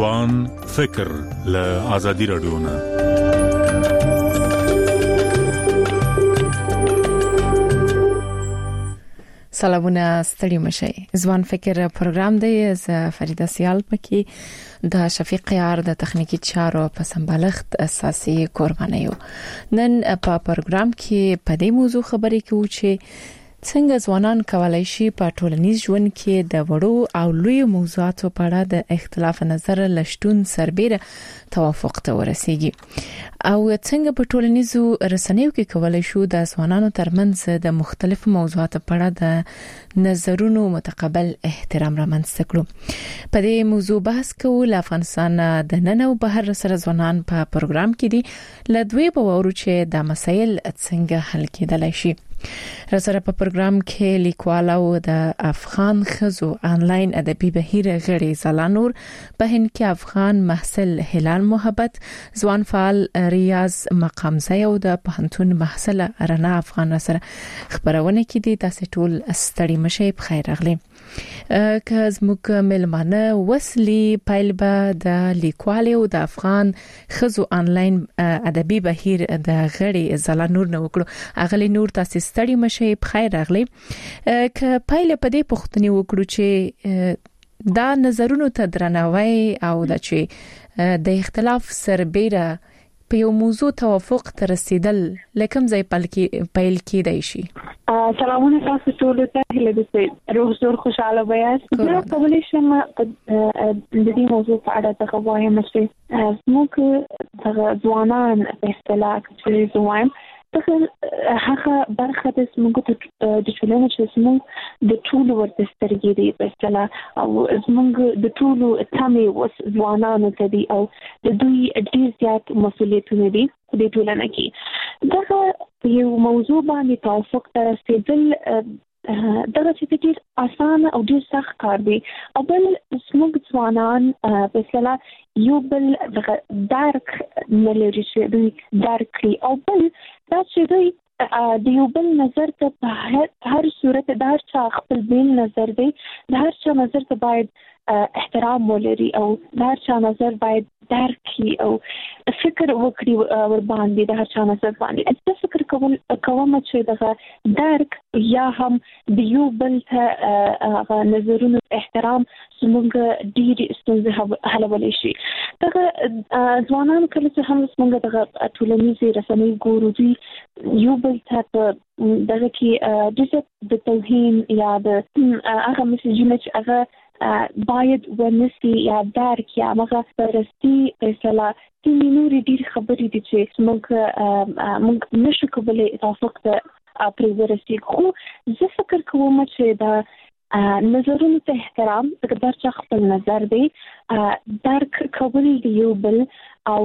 ځوان فکر له آزادي رادیو نه. سلامونه، ستړي مشئ. ځوان فکر پروګرام دی. ز فریده سیال پکې د شفیق یار د تخنیکی چارو په سمبالښت اساسي قرباني یو. نن په پروګرام کې په دې موضوع خبرې کوو چې څنګه ځوانان کولای شي په ټولنیز ژوند کې د وړو او لوی موضوعاتو په اړه د اختلاف نظر لشتون سربېره توافق ته ورسیږي، او څنګه په ټولنیزو رسنیو کې کولای شو د ځوانانو ترمنځ د مختلفو موضوعاتو په اړه د نظرونو متقابل احترام رامنځته کړو. په دې موضوع بحث کوو. له افغانستان د نن او بهر سره ځوانان په پروګرام کې دي. لدوی په وورو چې د مسایل څنګه حل کېدلای شي. رسره په پروګرام کې لیکوال او د افغان خزو آنلاین ادبي بهیر غړي زلانور، په هند کې افغان محصل هلال محبت، ځوان فعال ریاض مقامزی او د پوهنتون محصل رنا افغان سره خبرونه کې دي. تاسو ټول ستړي مشئ، بخیر راغلی. که زموږ ملمانه وسلی پایلبه د لیکوال او د افغان خزو آنلاین ادبي بهیر د غړي زلانور نو وکړو. اغلی نور تاسو ستړي مشئ، بخیر راغلی. که پایله په دې پوښتنه وکړو چې دا نظرونو ته درناوی او د چې د اختلاف سربېره په یو موضوع توافق ته رسیدل لکم ځای پیل کېدای شي. سلامونه تاسو ټول ته، هله دې روح زور خوشاله وایاست. زه کولی شم د دې موضوع په اړه څه وایم چې موږ د ځوانان په اصطلاح کې زوایم هغه برخه د زموږ د ټولنې چې زموږ د ټولو ورته سترګې دي په اصطلاح، او زموږ د ټولو تمې وس ځوانانو ته دي، او د دوی ډېر زیات مسؤلیتونه دي په دې ټولنه کې. دغه یو موضوع باندې توافق ته رسیدل دغه چې ډېر اسانه او ډېر سخت کار دی. او بل زموږ ځوانان په اصطلاح یو بل درک نه لري چې دوی درک کړي، او بل دا چې دوی د یو بل نظر ته په هر صورت د هر چا خپل بیل نظر دی، د هر چا نظر ته باید احترام ولري، او د هر چا نظر باید درک کړي او فکر وکړي ور باندې د هر چا نظر باندې. زه فکر کوم چې دغه درک یا هم د یو بل ته نظرونو احترام زموږ ډېرې ستونزې حلولی شي. دغه ځوانان کله چې هم زموږ دغه ټولنیزې رسنۍ ګورو، دوی یو بل ته په دغه کې د توهین یا د هغه مسیجونه چې هغه باید ونسي یا درک یا هغه پرستی اصطلاح کې نورې ډېرې خبرې دي چې موږ نشو کولی توافق ته پرې ورسېږو. خو زه فکر کوم چې د نظرونو ته احترام، د هر چا خپل نظر دی، درک کول د یو بل، او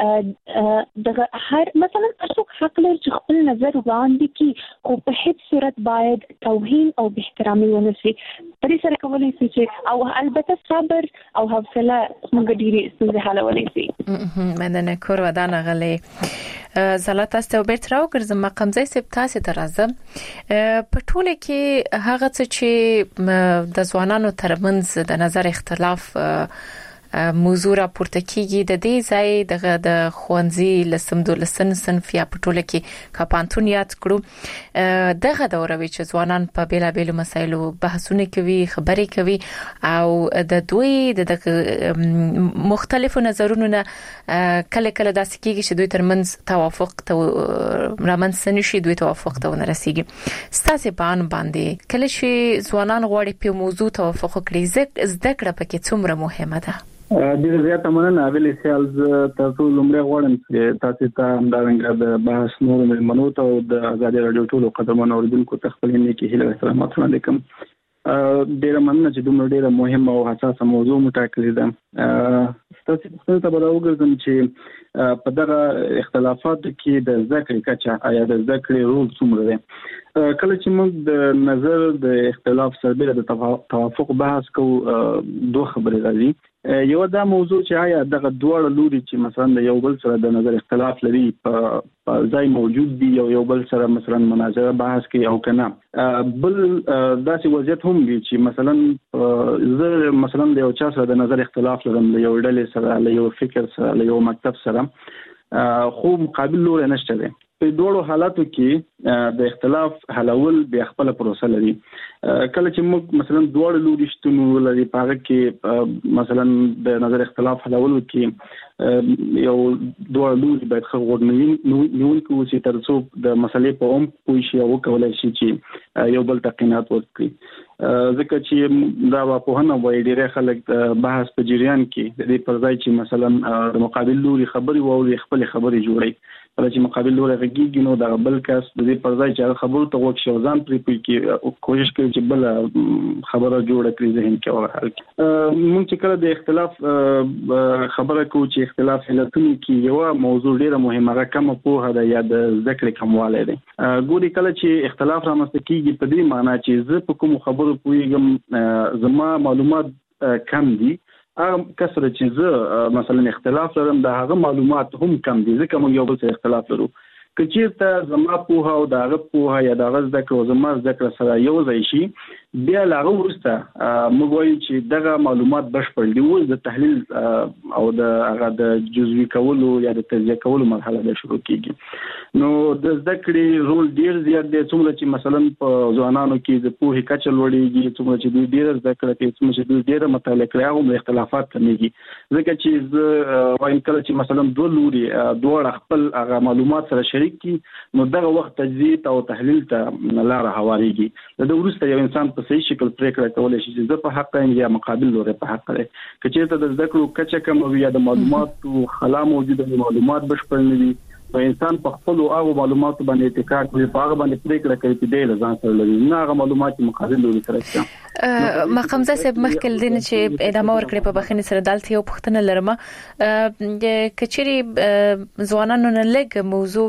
دغه هر مثلا څوک حق لري چې خپل نظر وړاندې کړي، خو په هیڅ صورت باید توهین او بې احترامي ونه شي. په دې سره کولی شي چې او البته صبر او حوصله موږ ډېرې ستونزې حلولی شي. مننه کور ودان غلي زلات تاسو بیرته راوګرځم. مقامزی سپ تاسو ته راځم. په ټوله کې هغه څه چې د ځوانانو ترمنځ د نظر اختلاف موضوع راپورته کیږي، د دې ځای د خوانزي لسم دولسن صنف یا په ټوله کې کاپانتون یاد کړو. دغه دوروي چې ځوانان په بیلابېلو مسایلو بحثونه کوي، خبرې کوي، او د دوی د مختلفو نظرونو نه کله کله داسې کیږي چې دوی ترمنځ توافق ته رامنځته نشي، دوی توافق ته ونه رسیږي. ستاسو په باندې کله چې ځوانان غواړي په موضوع توافق وکړي، زده کړه پکې څومره مهمه ده؟ ډېر زیات مننه. اولی سیال تاسو لومړی غواړم چې تاسو ته همدارنګه د بحث نور ملمنو ته او د ازادي رادیو ټولو قدرمنو اوریدونکو ته خپل نیکی هیله او احترامات وړاندې کوم. ډېر مننه چې دومره ډېره مهمه او حساسه موضوع مټاکلې ده. تاسو ته به راوګرځم چې په دغه اختلافاتو کې د ذکر کچه یا د ذکر رول څومره دی. کله چې موږ د نظر د اختلاف سره د توافق بحث کوو دوه خبرې راځي. یو دا موضوع چې آیا دغه دوه لوري چې مثلا د یو بل سره د نظر اختلاف لري په ځای موجود دي یو بل سره مثلا مناظره بحث کوي او کنه، بل داسې وضعیت هم دي چې مثلا زه مثلا د یو چا سره د نظر اختلاف لرم، له یو ډلې سره، له یو فکر سره، له یو مکتب سره، خو مقابل لوري نشته دی. په دوړو حالاتو کې د اختلاف حلول به خپل پروسه لري. کله چې موږ مثلا دوړو لوري شتون ولري په هغه کې مثلا د نظر اختلاف حلول کې یو دوړو لوري باید خو نیول کوو چې ترڅو د مسلې په عمق پوه شي او کولای شي چې یو بل تقینات ورکړي. ځکه چې دا په هنه وایي ډېر خلک د بحث په جریان کې د دې پر ځای چې مثلا د مقابل لوري خبري ووري خپل خبري جوړي، کله چې مقابل لوري غږیږي نو د بل کس د دې پر ځای چې خبرو ته وکړي ځان پرې پوي کې کوشش کوي چې بل خبره جوړه کړي ذهن کې او حل کې. موږ چې کله د اختلاف خبره کوو چې اختلاف علتونه کې یو موضوع ډیره مهمه ده، کوم په هدا یا د ذکر کمواله ده. ګوري کله چې اختلاف رامنځته کیږي په دې معنی چې زه په کوم خبرو پويګم زما معلومات کم دي، کسره چې زه مثلا اختلاف لرم د هغه معلومات هم کم دي، ځکه موږ یو بل سره اختلاف لرو. که چیرته زما پوها او دغه پوها یا دغه ذکر او زما ذکر سره یو ځای شي، بیا لاغه ورسته موږ وایو چې دغه معلومات بشپړ دي، اوس د تحلیل او د هغه د جزوي کولو یا د تجزیه کولو مرحله به شروع کیږي. نو د ذکر رول ډیر زیات دی، څومره چې مثلا په ځوانانو کې د پوهې کچه لوړیږي، څومره چې دوی ډیر ذکر کوي، څومره چې دوی ډیر مطالعه کوي، هغه اختلافات کمیږي. ځکه چې وایم کله چې مثلا دوه لوري دوه خپل هغه معلومات سره شریک کی نو دغه وخت تجزیه او تحلیل ته لار هواریږي. د ورسته یو انسان په صحیح شکل پریکړه کولای شي چې زه په حق یم یا مقابل لوري په حق لري. کچې ته د ذکر کچه کم او یا د معلومات او خلا موجوده معلومات بشپړ نه وي، په انسان په خپل او معلومات باندې اتکا کوي، په هغه باندې پریکړه کوي چې د ځان سره لري نه هغه معلومات مقابل لوري سره شته. مقامزه صاحب مخکل دین چې ادامه ورکړي په بخښنې سره دالته یو پښتنه لرمه د کچري ځوانانو نه لګ موضوع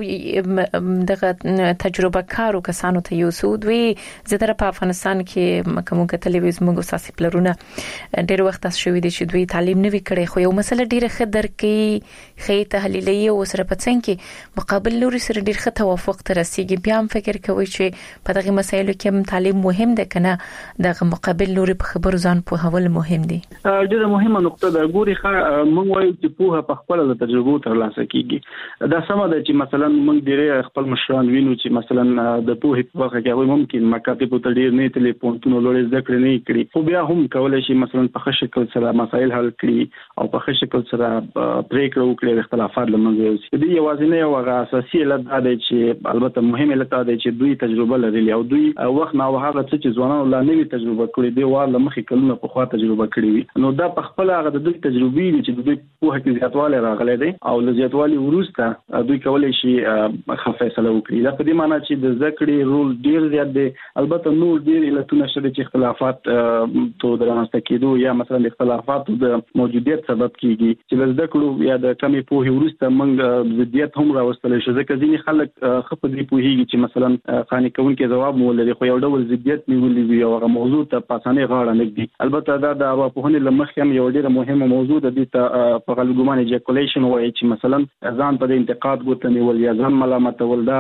دغه تجربه کارو کسانو ته یو سود وی زیاتره په افغانستان کې کومه تلویزیون موږ اساسي پلرونه ډېر وخت تاسو شوې دي چې دوی تعلیم نه وکړي، خو یو مسله ډیره خدر کې خې تحلیلي او سره پڅن کې مقابل لوري سره ډیر ښه توافق تر رسیدي. بیا هم فکر کوي چې په دغه مسایلو کې تعلیم مهم ده کنه دغه مقابل لوري په خبرو ځان په حواله مهم دي. ډیره مهمه نقطه ده. ګوري موږ وایو چې په خپل د تجربو تر لاسه کیږي. دا سم ده چې مثلا موږ ډیره خپل مشران وینو چې مثلا د پوهې په وخت کې ممکن مکاتب ته ډیر نه ټلیفونونه لوري ذکر نه کړي، خو بیا هم کولای شي مثلا په ښه شکل سره مسایل حل کړي او په ښه شکل سره پریکړه وکړي، اختلافات لمنځه یوسي. دې یوازې یو اساسي علت دا دی چې البته مهم علت دا دی چې دوی تجربه لري او دوی وخت نه هغه چې ځوانانو لا نوې تجربه کړې دی واه لمخې کلونه په خوا تجربه کړې وي، نو دا په خپل هغه د دوی تجربې دي چې دوی په هکې زیاتواله راغلي دي او له زیاتوالي وروسته دوی کولای شي فیصله وکړي. دا په دې معنی چې د ذکر رول ډیر زیات دی. البته نور ډیر علتونه شته چې اختلافات تو درناسته کېدو یا مثلا اختلافات د موجودیت سبب کیږي چې د ذکر یا د کمی پوهې وروسته موږ ضدیت هم راوستل شي. ځکه ځینې خلک خپل دې پوهیږي چې مثلا خاني کوونکې جواب مولري خو یو ډول ضدیت نیولې وي او هغه موضوع ته پاسانه غاړه نګدي. البته دا د ارواپوهنې لمخې هم یو ډیره مهمه موضوع ده د په غلګمان ایجاکولیشن وایي چې مثلا ځان په انتقاد غوته نیول یا ځان ملامتول دا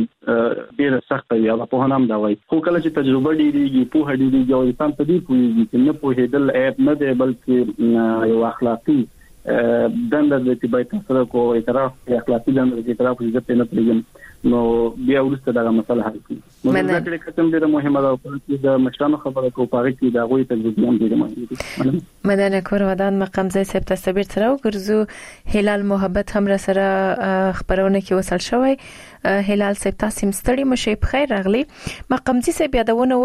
ډیره سخت وي. ارواپوهنه هم دا وایي. خو کله چې تجربه ډیریږي پوهه ډیریږي او انسان په دې پوهیږي چې نه پوهېدل عیب نه دی بلکې یو اخلاقي دنده د تبعیت سره کو اعتراف اخلاقی دنده د اعتراف عزت نه پرېږم نو بیا ورسته دا مسله حل کړي. نو دا کله ډیره مهمه ده چې د مشرانو خبره کو پاره کې دا غوي تجربه هم ډیره مهمه ده. مدنه کور ودان مقام ځای سپت صبر تر او ګرځو هلال محبت هم را سره خبرونه کې وصل شوی. هلال سپت تاسو ستړي مشه په خیر راغلی. مقام ځای سپت یادونه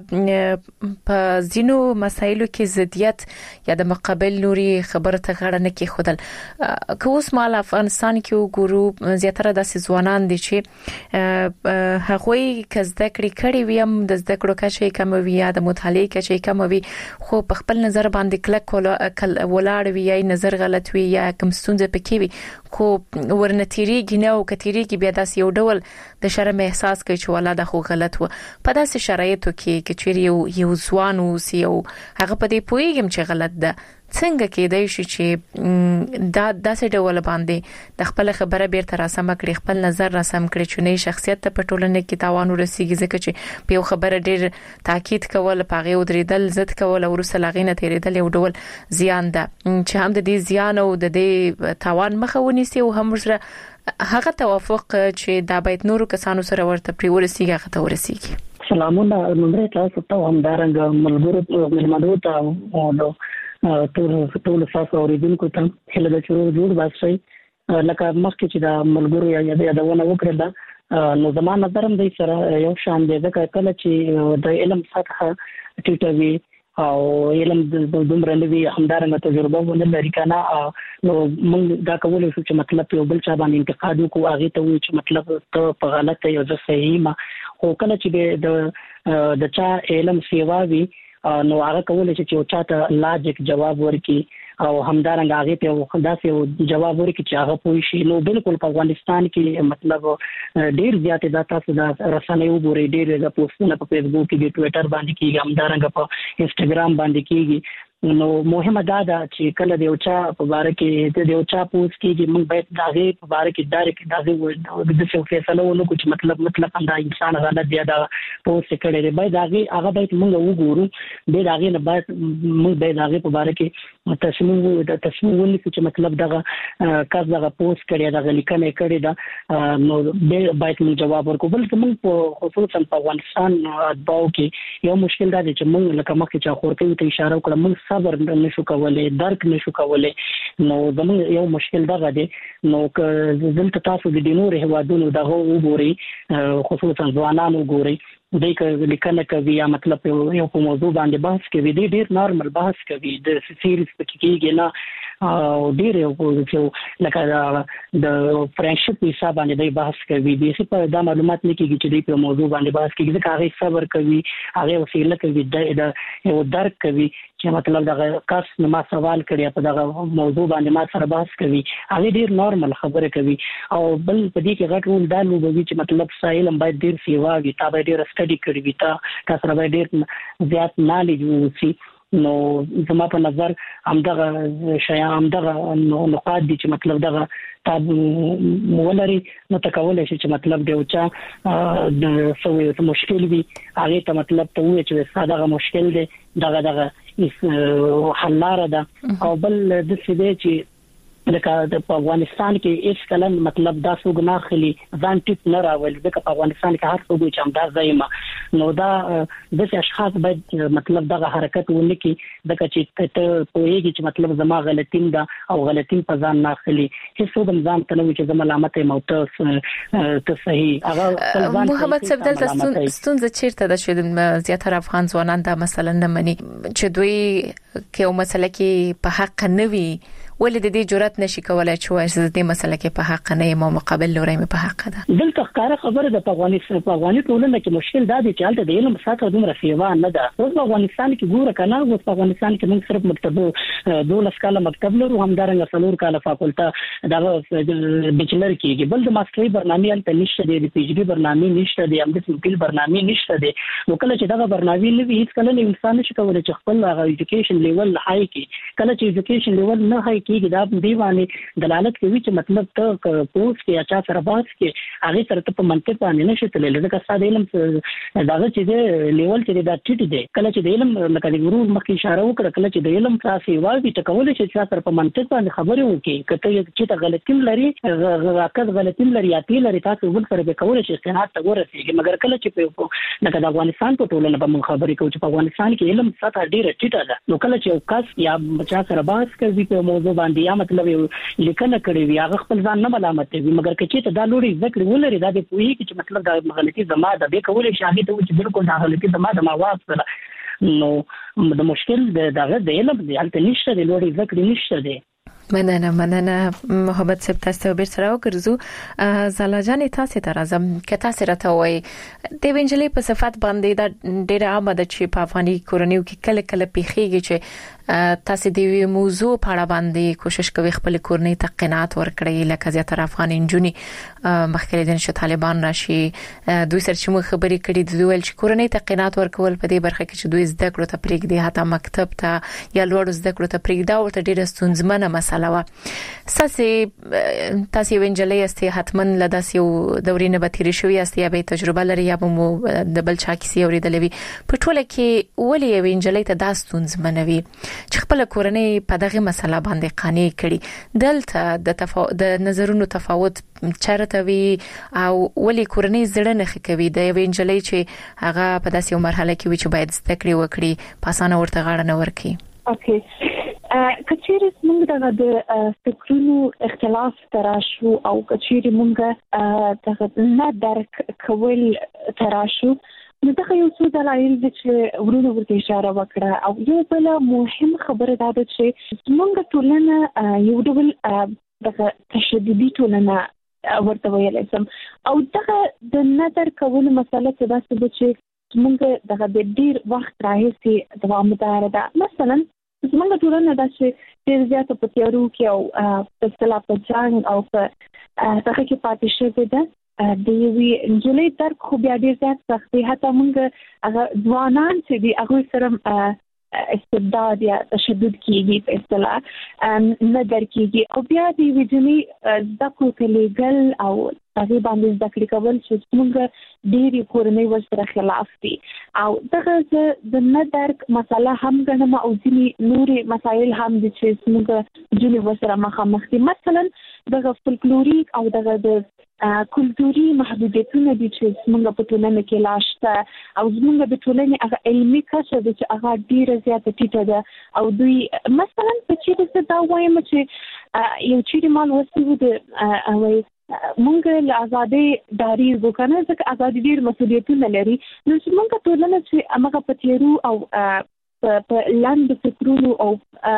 وکړه په زینو مسایلو کې ضدیت یا د مقابل لوري خبره ته غاړه نه کې خودل. که اوس مال افغانستان کې وګورو زیاتره د ځوانان دي چې چې هغوی کزده کړی ویم د زده کړو کچې کم وي یا د مطالعې کچې کم وي خو په خپل نظر باندې کلک ولاړ وي یا نظر غلط وي یا کوم ستونزه پکې وي خو ورنتيريږي نه او کتيريږي بیا داس یو ډول د شرم احساس کوي چې ولاده خو غلط و په داسې شرایطو کې چې یو ځوان اوسي او هغه په دې پوهیږم چې غلط ده څنګه کېدای شي چې دا داسې ډول باندې د خپل خبره بیرته راسم کړي خپل نظر راسم کړي چې نه شخصیت ته په ټولنه کې تاوان ورسیږي ځکه چې په یو خبره ډیر تاکید کول پاغه ودریدل زد کول او رسلاغینه تیریدل یو ډول زیان ده چې هم د دې زیان او د دې تاوان مخه ونیسي او هم سره هغه توافق چې دا باید نورو کسانو سره ورته پری ورسیږي هغه ته ورسیږي. سلامونه نمبر تاسو ته هم دارنګ ملګرو ملمدو ته ټول تاسو اوریدونکو ته هله د چورو جوړ باسي لکه مخکې چې دا ملګرو یا دونه وکړه دا نو زموږ نظر هم د سره یو شان دی ځکه کله چې د علم سطح ټیټوي او علم د دومره لوي همدارنګه تجربه ونه لري کنه نو موږ دا کولای شو چې مطلب یو بل چا باندې انتقاد وکړو هغه ته وایي چې مطلب ته په غلطه یو ځای صحیح ما خو کله چې د چا علم سیوا وي نو هغه کولای شي چې چاته لاجیک جواب ورکړي او همدارنګه هغه ته داسې جواب ورکړي چې هغه پوه شي نو بالکل په افغانستان کې مطلب ډیر زیات د تاسو د رسنیو وګوري ډیر د پوسټونه په فیسبوک کې ټوئیټر باندې کېږي همدارنګه په انستګرام باندې کېږي نو مهمه دا ده چې کله د یو چا په باره کې د یو چا پوسټ کېږي موږ باید داغه په باره کې ډایرکټ داغه د څه فیصله ونکړو چې مطلب دا انسان غلط دی دا پوسټ کړي دی باید هغه باید موږ وګورو د هغه نه باید موږ باید هغه په باره کې تصمیم ونیسو چې مطلب دغه کار دغه پوسټ کړي دغه لیکنه کړي دا نو باید موږ جواب ورکړو بلکې موږ په خصوصا په افغانستان اتباعو کې یو مشکل دا دی چې موږ لکه مخکې چې خورته ته اشاره وکړه موږ صبر نشو کولای درک نشو کولای نو زموږ یو مشکل دغه دی نو دلته تاسو د نورو هوادونو دغه وګوري خصوصا ځوانانو وګوري د لیکنه کوي یا مطلب یو په موضوع باندې بحث کوي ډیر نارمل بحث کوي د سیریز پکې کېږي نه او ډیر یو لکه د فرندشپ حساب باندې بحث کوي د څه په دا معلومات نه کېږي چې د په موضوع باندې بحث کوي ځکه هغه صبر کوي هغه وسیله کوي د یو درک کوي چې مطلب دغه کس نو ما سوال کړی په دغه موضوع باندې ما سره بحث کوي هغه ډیر نارمل خبره کوي او بل په دې کې غټ رول دا لوبوي چې مطلب سایلم باید ډیر سیوا وي تا باید ډیر سټډي کړی وي تا سره باید ډیر زیات نالج وي نو زما په نظر همدغه شیان همدغه نقاط دي چې مطلب دغه تاب مولري نو تکول شي چې مطلب دی او چا د سوي مشکل وي هغه ته مطلب ته وي چې ساده مشکل دی دغه حل لاره ده او بل د څه دی چې لکه په افغانستان کې هیڅ کلم مطلب دا څو ګناه خلی ځان ټیټ نه راول ځکه په افغانستان کې هر څوک چې همدا ځایما نو دا د اشخاص باید مطلب دغه حرکت ونه کی دغه چې ته پوهیږي چې مطلب زما غلطین ده او غلطین په ځان نه خلی هیڅ څوک ځان ته نه چې زما ملامت موته ته صحیح هغه محمد صفدل ستونزه چیرته ده چې زیاتره افغان ځوانان دا مثلا نه مني چې دوی کې یو مسله کې په حق نه وي ولې د دې جرأت نشي کولای چې وایي چې د دې مسله کې په حق نه یم او مقابل لوري مې په حق ده دلته ښکاره خبره ده په افغاني ټولنه کې مشکل دا دی چې هلته د علم سطح دومره سیوا نه ده اوس په افغانستان کې ګوره کنه اوس په افغانستان کې موږ صرف مکتب 12 کاله مکتب لرو همدارنګه څلور کاله فاکولټه دا بیچلر کېږي بل د ماستري برنامه هلته نشته دی د پی ایچ ډي برنامه نشته دی هم د سمپل برنامه نشته دی نو کله چې دا برنامه نه وي هیڅ کله انسان نشي کولای چې خپل هغه ایجوکیشن لیول هاي کړي کله چې ایجوکیشن لیول نه هاي کېږي دا دی باندې دلالت کوي چې مطلب ته پوسټ کې اچا سره باس کې هغه سره ته په منطق باندې نشي تللی لکه ساده علم داغه چې دی لیول چې دا ټیټ دی کله چې د علم لکه د ګورو مخکې اشاره وکړه کله چې د علم تاسو واوي ته کولای شي چې سره په منطق باندې خبرې وکړي کته چې ته غلطیم لري راکد غلطیم لري یا تی لري تاسو ول سره به کولای شي استناد ته ورسیږي مګر کله چې په لکه د افغانستان په ټولنه به موږ خبرې کوو چې په افغانستان کې علم سطح ډیره ټیټه ده نو کله چې یو کس یا بچا سره باس کوي په موضوع باندې یا مطلب یو لیکنه کړی وي هغه خپل ځان نه ملامت وي مګر کچې ته دا لوري ذکر ولري دا د پوهی چې مطلب دا غلطي زما د به کولای شي هغه ته چې بالکل دا غلطي زما د مواز سره نو د مشکل دغه د علم د الته نشته د لوري ذکر نشته دی مننه محمد صاحب تاسو به سره وګرځو زالا جان تاسو ته راځم که تاسو راته وای د وینجلې په صفات باندې دا ډېر عام ده چې په افغاني کورنیو کې کله کله پیخيږي چې تاسو د وی موضوع په اړه باندې کوشش کوي خپل کورنۍ ته قناعت ورکړي لکه زیاتره افغان انجونی مخکې دین چې طالبان راشي دوی سره چې موږ خبرې کړې د دوی چې کورنۍ ته قناعت ورکول په دې برخه کې چې دوی زده کړو ته پرېږدي حتی مکتب ته یا لوړ زده کړو ته پرېږدي او ته ډېر ستونزمنه مسله و تاسو وینجلې استي حتمن لداس یو دورې نه بتیری شوی است یا به تجربه لري یا به مو د بل چا کیسې اوریدلې په ټوله کې ولې وینجلې ته د ستونزمنوي چې خپل کورنۍ په دغه مسله باندې قانع کړي دلته د نظرونو تفاوت چرته وی او ولې کورنۍ زړه نه کوي د وینجلې چې هغه په داسې یو مرحله کې وي چې باید زده کړې وکړي په اسانه ورته غاړه نه ورکړي. اوکې کچېرې موږ د فکرونو اختلاف تراشو او کچېرې موږ دغه نه درک کول تراشو نو دا یو څه دلایل دي چې ورونو ورته اشاره وکړه او یو بل مهم خبره دا ده چې موږ ټولنه یو ډول دغه تشددي ټولنه ورته ویل سم او دغه د نظر کول مسله چې دا څه چې موږ دغه د ډیر وخت راهیسي دوامدار ده مثلا زمونږ ټولنه دا چې ډیر زیات په تیارو کې او په اصطلاح په جنګ او په دغه کې پاتې شوې ده د یوې نجلۍ درک خو بیا ډیر زیات سخت دی حتی موږ هغه ځوانان چې دي هغه سره استبداد یا تشدد کیږي په اصطلاح نه درکېږي او بیا د یوې جنۍ زده کړو ته لیږل او هغې باندې زده کړې کول چې موږ ډېرې کورنۍ ورسره خلاف دي او دغه زه د نه درک مسله هم ګڼم او ځینې نورې مسایل هم دي چې موږ جنې ورسره مخامخ دي مثلا دغه فولکلوریک او دغه د کلتوري محدودیتونه دي چې موږ په ټولنه کې لاشته او موږ د ټولنې هغه علمي کچه د چې هغه ډیره زیاته ټیټه ده او دوی مثلا په چیرې دا وایم چې یو چیرې مال وسیو د موږ له ازادي داري وکنه ځکه ازادي ډیر مسؤلیتونه لري نو چې موږ ټولنه چې هغه په تیرو او په لاندې فکرونو او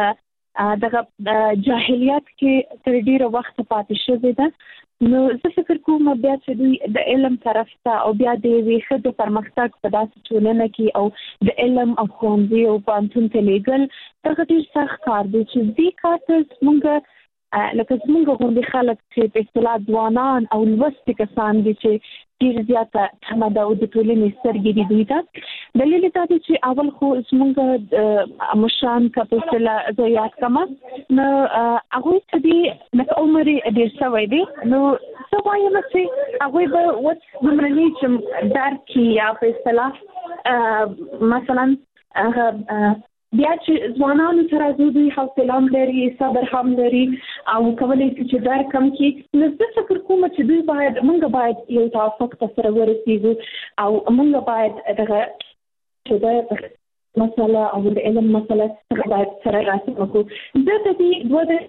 دغه جاهلیت کې تر ډیره وخت پاتې شوې ده نو زه فکر کوم بیا چې دوی د علم طرف ته او بیا د ویخه د پرمختګ په داسې ټولنه کې او د علم او ښوونځي او پوهنتون ته لیږل دغه ډېر سخت کار دی چې دې کار ته موږ لکه زموږ غوندې خلک چې په اصطلاح ځوانان او لوستي کسان دي چې ډېر زیاته تمه ده او د ټولنې سترګې دي دوی ته دلیل دا دی چې اول خو زموږ مشران که په اصطلاح زه یاد کړم نو هغوی ته دي لکه عمر یې ډېر شوی دی نو زه وایم چې هغوی به اوس دومره نه چې درک کړي یا په اصطلاح مثلا بیا چې ځوانانو سره دوی حوصله هم لري صبر هم لري او کولی شي چې درک هم کړي نو زه فکر کوم چې موږ باید یو توافق ته سره ورسېږو او موږ باید دغه چې د مسله او د علم مسله باید سره راسم وکړو زه د دې دوه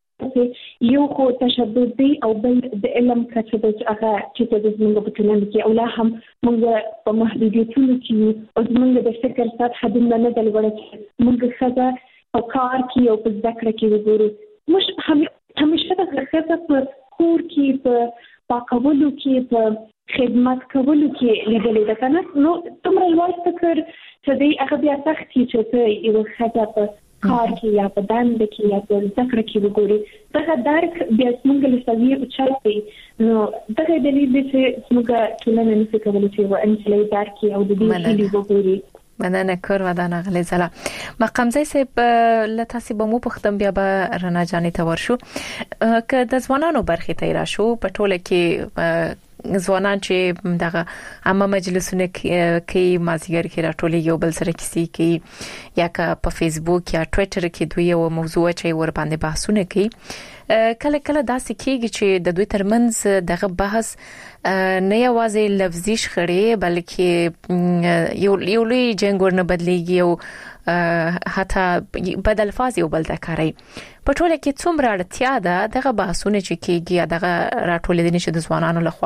یو خو تشدد دی او بل د علم کچه د هغه چې د زموږ په ټولنه کې او لا هم موږ په محدودیتونو کې او زموږ د فکر سطح دومره نه ده لوړه چې موږ ښځه په کار کې او په زده کړه کې وګورو موږ همیشه د ښځه په کور کې په پاکولو کې په خدمت کولو کې لیدلې ده که نه نو دومره لوړ فکر چې دی هغه بیا سخت چې ته یوه ښځه په کار کې یا په دنده کې یا په زده کړه کې وګوري دغه درک بیا زموږ له سویې اوچت دی نو دغه دلیل دی چې زموږ ټولنه نشي کولی چې یوه نجلۍ درک کړي او د دې هیلې وګوري. مننه کور ودانه غلی زله مقامزی صاحب له تاسو به مو پختم بیا به رڼا جانې ته ورشو که د ځوانانو برخې ته راشو په ټوله کې ځوانان چې دغه عامه مجلسونه کې مازیګر کې راټولي یو بل سره کیسې کوي یا که په فیسبوک یا ټوئیټر کې دوی یو موضوع چې ور باندې بحثونه کوي کله کله داسې کېږي چې د دوی ترمنځ دغه بحث نه یوازې لفظي شخړې بلکې یو لوی جنګ ورنه بدلیږي او حتی بدل الفاظ یو بل تکاري په ټوله کې څومره اړتیا ده دغه بحثونه چې کیږي دغه راټولېدنې چې د ځوانانو لخوا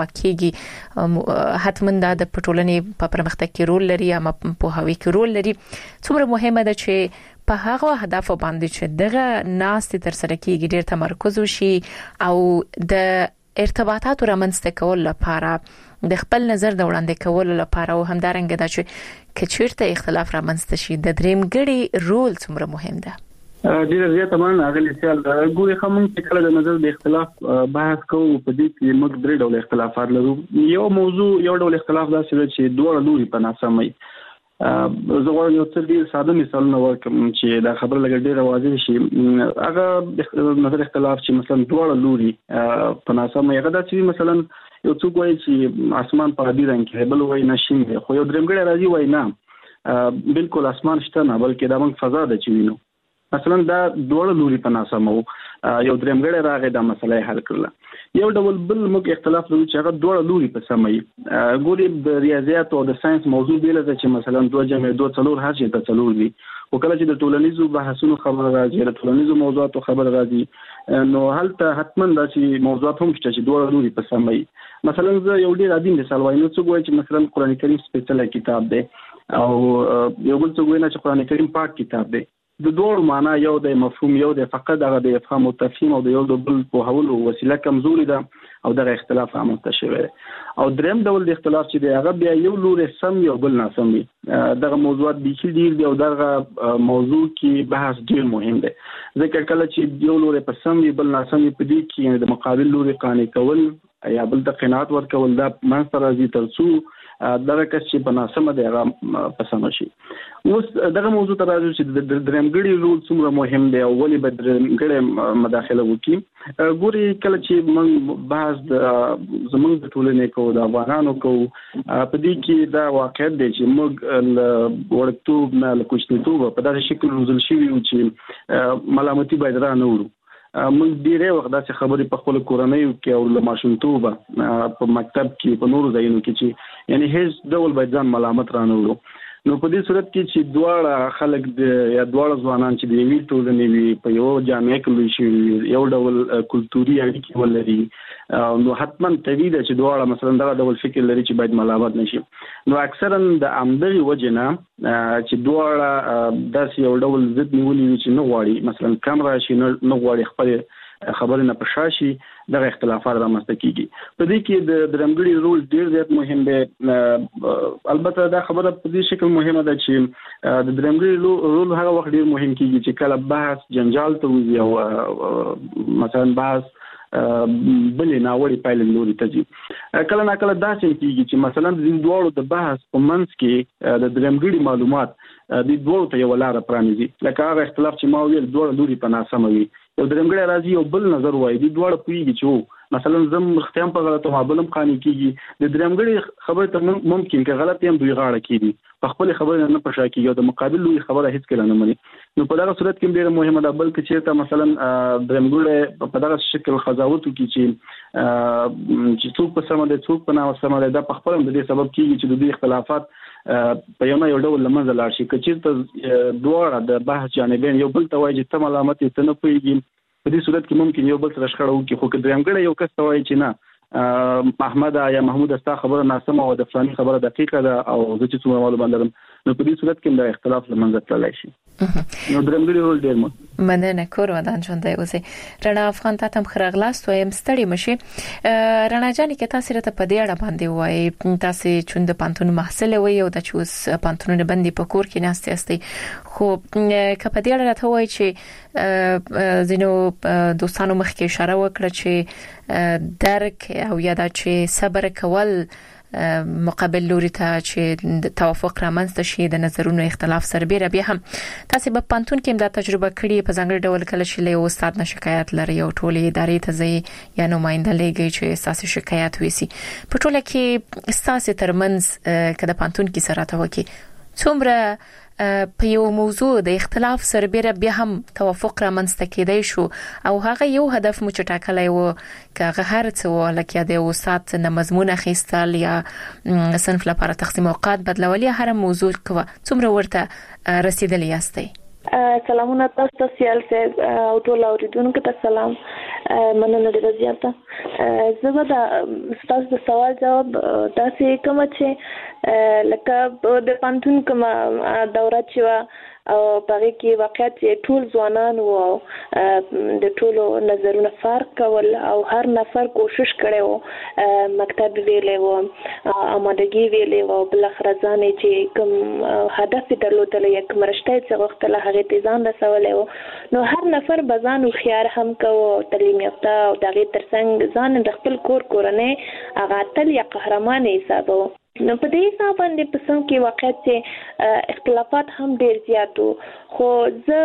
کیږي حتمن د پټولنې په پرمختګ کې رول لري یا په هوی کې رول لري څومره مهمه ده چې په هغه هدف باندې چې دغه ناس تر سره کیږي ډېر تمرکز وشي او د ارتباطات رامنځته کول لپاره د خپل نظر د وړاندې کول لپاره او همدارنګه د چې کچیرته اختلاف رامنځته شي د درېمګړي رول څومره مهم ده. ډیره زیاته مننه غلی سیال ګوري خمون چې کله د نظر د اختلاف بحث کوو په دې کې موږ درې ډول اختلافات لرو. یو موضوع یو ډول اختلاف دا چې دوه لوري په ناسمي زه غواړم یو څه ډیر ساده مثالونه ورکړم چې دا خبره لګ ډیره واضح شي. هغه نظر اختلاف چې مثلا دوه لوري په ناسمي هغه دا چې مثلا یو څوک وایي چې اسمان په دې رنګ کې بل وایي نشین خو یو درېمګړی راځي وایي نه بالکل اسمان شته نه بلکې دا موږ فضا ده چې وینو. مثلا دا دوه لوري په ناسمو یو درېمګړی راغی دا مسله حل کړل. یو ډول بل موږ اختلاف لرو چې هغه دوه لوري په سمي ګوري د ریاضیات او د ساينس موضوع بیل ده چې مثلا 2 جمع 2 څلور هر شي ته څلور دي او کله چې د ټولنیزو بحثونو خبر راځي د ټولنیزو موضوعاتو خبر راځي نو هلته حتما دا چې موضوعات هم شته چې دوه لوري په سمي. مثلا زه یو ډیر عادي مثال وایم نو څه وایي چې مثلا قران کریم سپیشل کتاب دی او یو بل څه وایي چې قران کریم پاک کتاب دی. د دوه معنا یو د مفهوم یو د فقط هغه د افهام او تفهیم او د یو د بل په حواله وسیله کمزوري ده او د اختلاف عامه شوی او دریم ډول د اختلاف چې دی هغه بیا یو لوري سم یو بل ناسم دي. دغه موضوعات بیخي ډیر دي او دغه موضوع کې بحث ډیر مهم دی ځکه کله چې یو لوري په سم بل ناسم په دې کې د مقابل لوري قانع کول یا بل د قناعت ورکول دا منځ راځي ترڅو دغه کس چې په ناسمه دی هغه پسند شي. اوس دغه موضوع ته راځو چې د درېمګړي رول څومره مهم دی او ولې به درېمګړي مداخله وکړي. ګوري کله چې موږ بحث زموږ د ټولنې کوو د افغانانو کوو په دې کې دا واقعیت دی چې موږ ورکتوب نه له کوچنیتوب په داسې شکل روزل شوي یو چې ملامتي باید را نه وړو. موږ ډیره وخت داسې خبرې په خپل کورنۍ کې او له ماشومتوبه په مکتب کې په نورو ځایونو کې چې یعنی هیڅ ډول باید ځان ملامت را نه وړو. نو په دې صورت کې چې دواړه خلک یا دواړه ځوانان چې د یوې ټولنې وي په یو جامعه کې لوي شي یو ډول کلتوري اړیکې ولري نو حتما طبیعي ده چې دواړه مثلا دغه ډول فکر لري چې باید ملامت نشي. نو اکثرا د عمدغي وجنه چې دواړه داسې یو ډول ضد نیولې وي چې نه غواړي مثلا کم راشي نه غواړي خپل خبره نه پښاشي دغه اختلافات رامنځته کیږي. په دې کې د درېمګړي رول ډیر زیات مهم دی. البته دا خبره په دې شکل مهمه ده چې د درېمګړي رول هغه وخت ډیر مهم کیږي چې کله بحث جنجال ته وي او مثلا بحث بلې ناوړي پایلې لوري ته ځي. کله نا کله داسې کیږي چې مثلا د دوړو د بحث په منځ کې د درېمګړي معلومات د دوړو ته یو لار پرانیزي لکه هغه اختلاف چې ما ویل دوړو لوري په ناسمه وي یو درېمګړی راځي یو بل نظر وایي د دوړو پويږي چې مثلا زم مختم په غلطه معاملم قانې کیږي د درېمګړي خبره ته ممکن کې غلط هم دوی غاړه کیږي په خپل خبره نه پښا کیږي او د مقابل لوی خبره هیڅ کله نه مني. نو په دغه صورت کې ډیره مهمه ده بلکې چې مثلا درېمګړی په دغه شکل قضاوت کوي چې څوک په سم ده څوک په ناسمه ده د خپل د دې سبب کیږي چې د دې اختلافات په یو ډول لمنځه لاړ شي. کچې دوه د بحث جانبین یو بل ته وایي چې ته ملامت ته نه پويږي په دې صورت کې ممکن یو بل سره شخړه وکړي خو که درېمګړی یو کس ته وایي چې نه محمد یا محمود استا خبره ناسمه او د فلاني خبره دقیقه ده او زه چې څومره معلومات لرم نو په دې صورت کې د اختلاف لمنځه تللی شي. نو درېمګړي رول ډېر مهم. مننه کور ودان ژوندۍ اوسئ. رڼا افغان ته هم خرغلاست وایم ستړي مشي. رڼا جانې کې تاسو راته په دې اړه باندې وایي تاسو چې د پانتون محصل وي او د چوس پانتونونه باندې په کور کې ناست یاستئ خو کله دې اړه راته وایي چې زینو دوستانو مخکې اشاره وکړه چې درک او یاده چې صبر کول مقابل لوري ته چې توافق رامنځته شي د نظرونو اختلاف سربېره بیا هم تاسو په پانتون کې دا تجربه کړې په ځانګړي ډول کله چې له استاد نه شکایت لري او ټولې ادارې ته ځي یا نماینده لګي چې اساسي شکایت وسی په ټوله کې اساسي ترمنځ کله پانتون کې سره تا وکی څومره په یو موضوع د اختلاف سره بیا هم توافق را منځته کېدای شو او هغه یو هدف مو چې ټاکلی و که هر څه و لکه د استاد نه مضمون اخیستل یا صنف لپاره تقسیم اوقات بدلول یا هر موضوع کوه څومره ورته رسیدلی یاستئ؟ سلامونه تاسو ته سیال صاحب او ټول اوریدونکو ته سلام. مننه ډیره زیاته. زه به تاسو د سوال جواب تاسو کوم چې لکه د پانتون کوم دوره چې او پاره کې واقعیت ټول ځوانان او د ټولو نظرونه فرق کول او هر نفر کوشش کړي مکتب ویلې و آمادګي ویلې و بل خرزانې چې کوم هدف درلودل یا کوم رشته چې وختله هغه تیزان رسولې و نو هر نفر بزان او خيار هم کو تعلیم یافته او دغه ترڅنګ ځان د خپل کورنۍ هغه تل یا قهرمان حسابو. نو په دې حساب باندې په څنګه کې واقعیت چې اختلافات هم ډېر زیات وو خو زه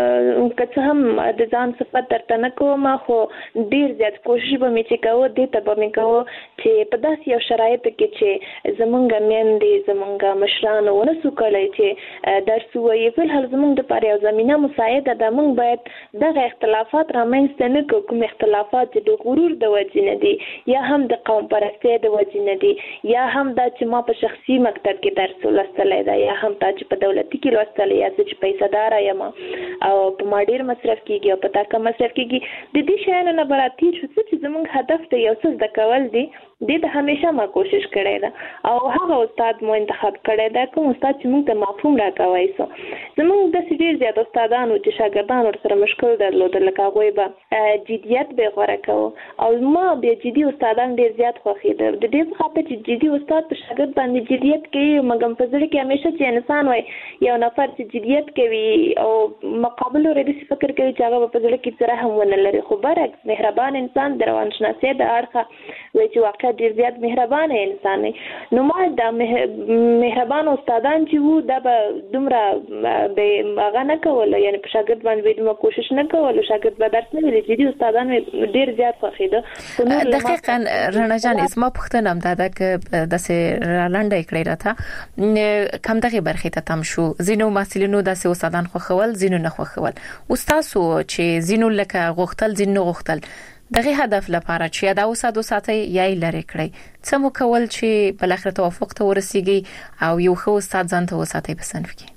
که هم د ځان صفات درته نه کوم خو ډېر زیات کوشش به مې چې کوو دې ته به مې کوو چې په داسې یو شرایطو کې چې زمونږ میندې زمونږ مشران ونه سو کړی چې درس ووایي فلحال زمونږ دپاره یو زمینه مساعده ده موږ باید دغه اختلافات رامنځته نه کړو کوم اختلافات چې د غرور د وجې نه دي یا هم د قوم پرستۍ د وجې نه دي یا هم دا چې ما په شخصي مکتب کې درس ولوستلی ده یا هم تا چې په دولتي کې لوستلی یا چې پیسه داره یم او په ما ډېر مصرف کېږي او په تا کم مصرف کېږي د دې شیانو نه به راتېر شو څه چې زموږ هدف ته یو څه زده کول دي دې ته همیشه ما کوشش کړی ده او هغه استاد مو انتخاب کړی ده کوم استاد چې موږ ته مفهوم راکوی سو زموږ داسې ډېر زیات استادان چې شاګردان ورسره مشکل درلودل لکه هغوی به جدیت به غوره کوو او ما بیا جدي استادان ډېر زیات خوښېده د دې په خاطر چې جدي استاد په شاګرد باندې جدیت کوي مګم په زړه کې همیشه چې انسان وای یو نفر چې جدیت کوي او مقابل ورته فکر کوي چې هغه په زړه کې څه هم ونه لري خو برعکس مهربان انسان د روانشناسۍ د اړخه وایي چې واقعا ډېر زیات مهربان انسان دی نو ما د مهربان استادان چې وو دا به دومره به هغه نه کول یعنی په شاګرد باندې دومره کوشش نه کول شاګرد به درس نه ویل جدي استادان ډېر زیات خوښېده. دقیقاً رڼا جان اسما پوښتنه هم دا که داسې لنډه کړی راته کم دغه برخې ته تم شو زینو محصلینو داسې استادان خوښول زینو نه خوښول استادو چې زینو لکه غوښتل زینو غوښتل دغه هدف لپاره چې دا اوسادو ساتي یا لری کړی څه مو کول چې بل اخر توافق ته ورسیږي او یو خو استاد ځان ته وساتي په صنف کې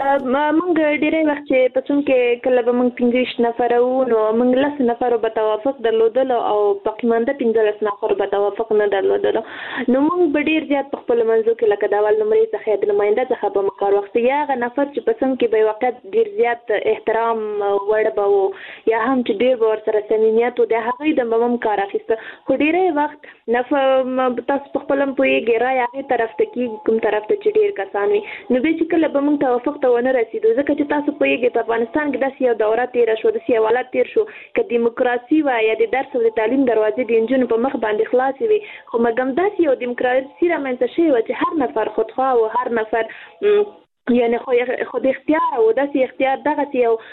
موږ ډېرې وخت چې په څوم کې کله به موږ 15 نفر وو نو موږ 10 نفر به توافق درلودل او باقي مانده 15 نفر به توافق نه درلودل نو موږ به ډېر زیات په خپل منځو کې لکه د اول نمرې څخه د نماینده څخه به مقر وخت یا غ نفر چې په څوم کې به وخت ډېر زیات احترام وړ به وو یا هم چې ډېر ور سره صمیمیت او د هغې د مم کار اخیسته خو ډېرې وخت نفر تاسو په خپل پوهیږئ را هغه طرف ته کې کوم طرف ته چې ډېر کسان وي نو به چې کله به موږ توافق ته ونه رسیدو ځکه چې تاسو پوهیږئ په افغانستان کې داسې یو دوره تیر شو داسې حالات تیر شو که دیموکراسي وای یا د درس او د تعلیم دروازې د انجونو په مخ باندې خلاصې وي خو مګم داسې یو دیموکراسي رامنځته شوې وه چې هر نفر خودخواه او هر نفر یعنی خود اختیار او داسې اختیار دغه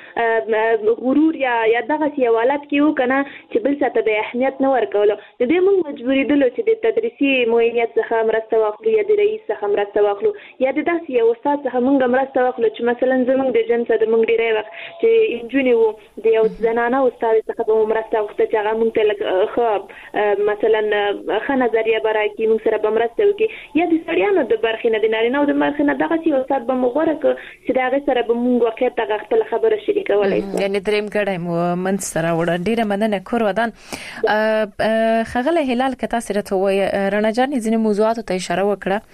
یو غرور یا دغه یو حالت کې و کنه چې بل څه ته د اهمیت نه ورکول نو دې موږ مجبورې دلو چې د تدریسي معینیت څخه مرسته واخلو یا د رئیس څخه مرسته واخلو یا د داسې یو استاد څخه موږ مرسته واخلو چې مثلا زموږ د جنس د موږ ډېری وخت چې انجونې وو د یو زنانه استاد څخه به مرسته وغوښته چې هغه موږ ته ښه مثلا ښه نظریه به راکړي موږ سره به مرسته وکړي یا د سړیانو د برخې نه د نارینه‌و د برخې نه دغسې یو استاد به غوره ک چې دا غي سره به مونږ واقعیت هغه خپل خبره شریکولای شو یعنی دریم ګړی مو من سره وړ ډیره مننه کور ودان خغله هلال کتا سره ته وای رڼا جان ځینې موضوعات ته اشاره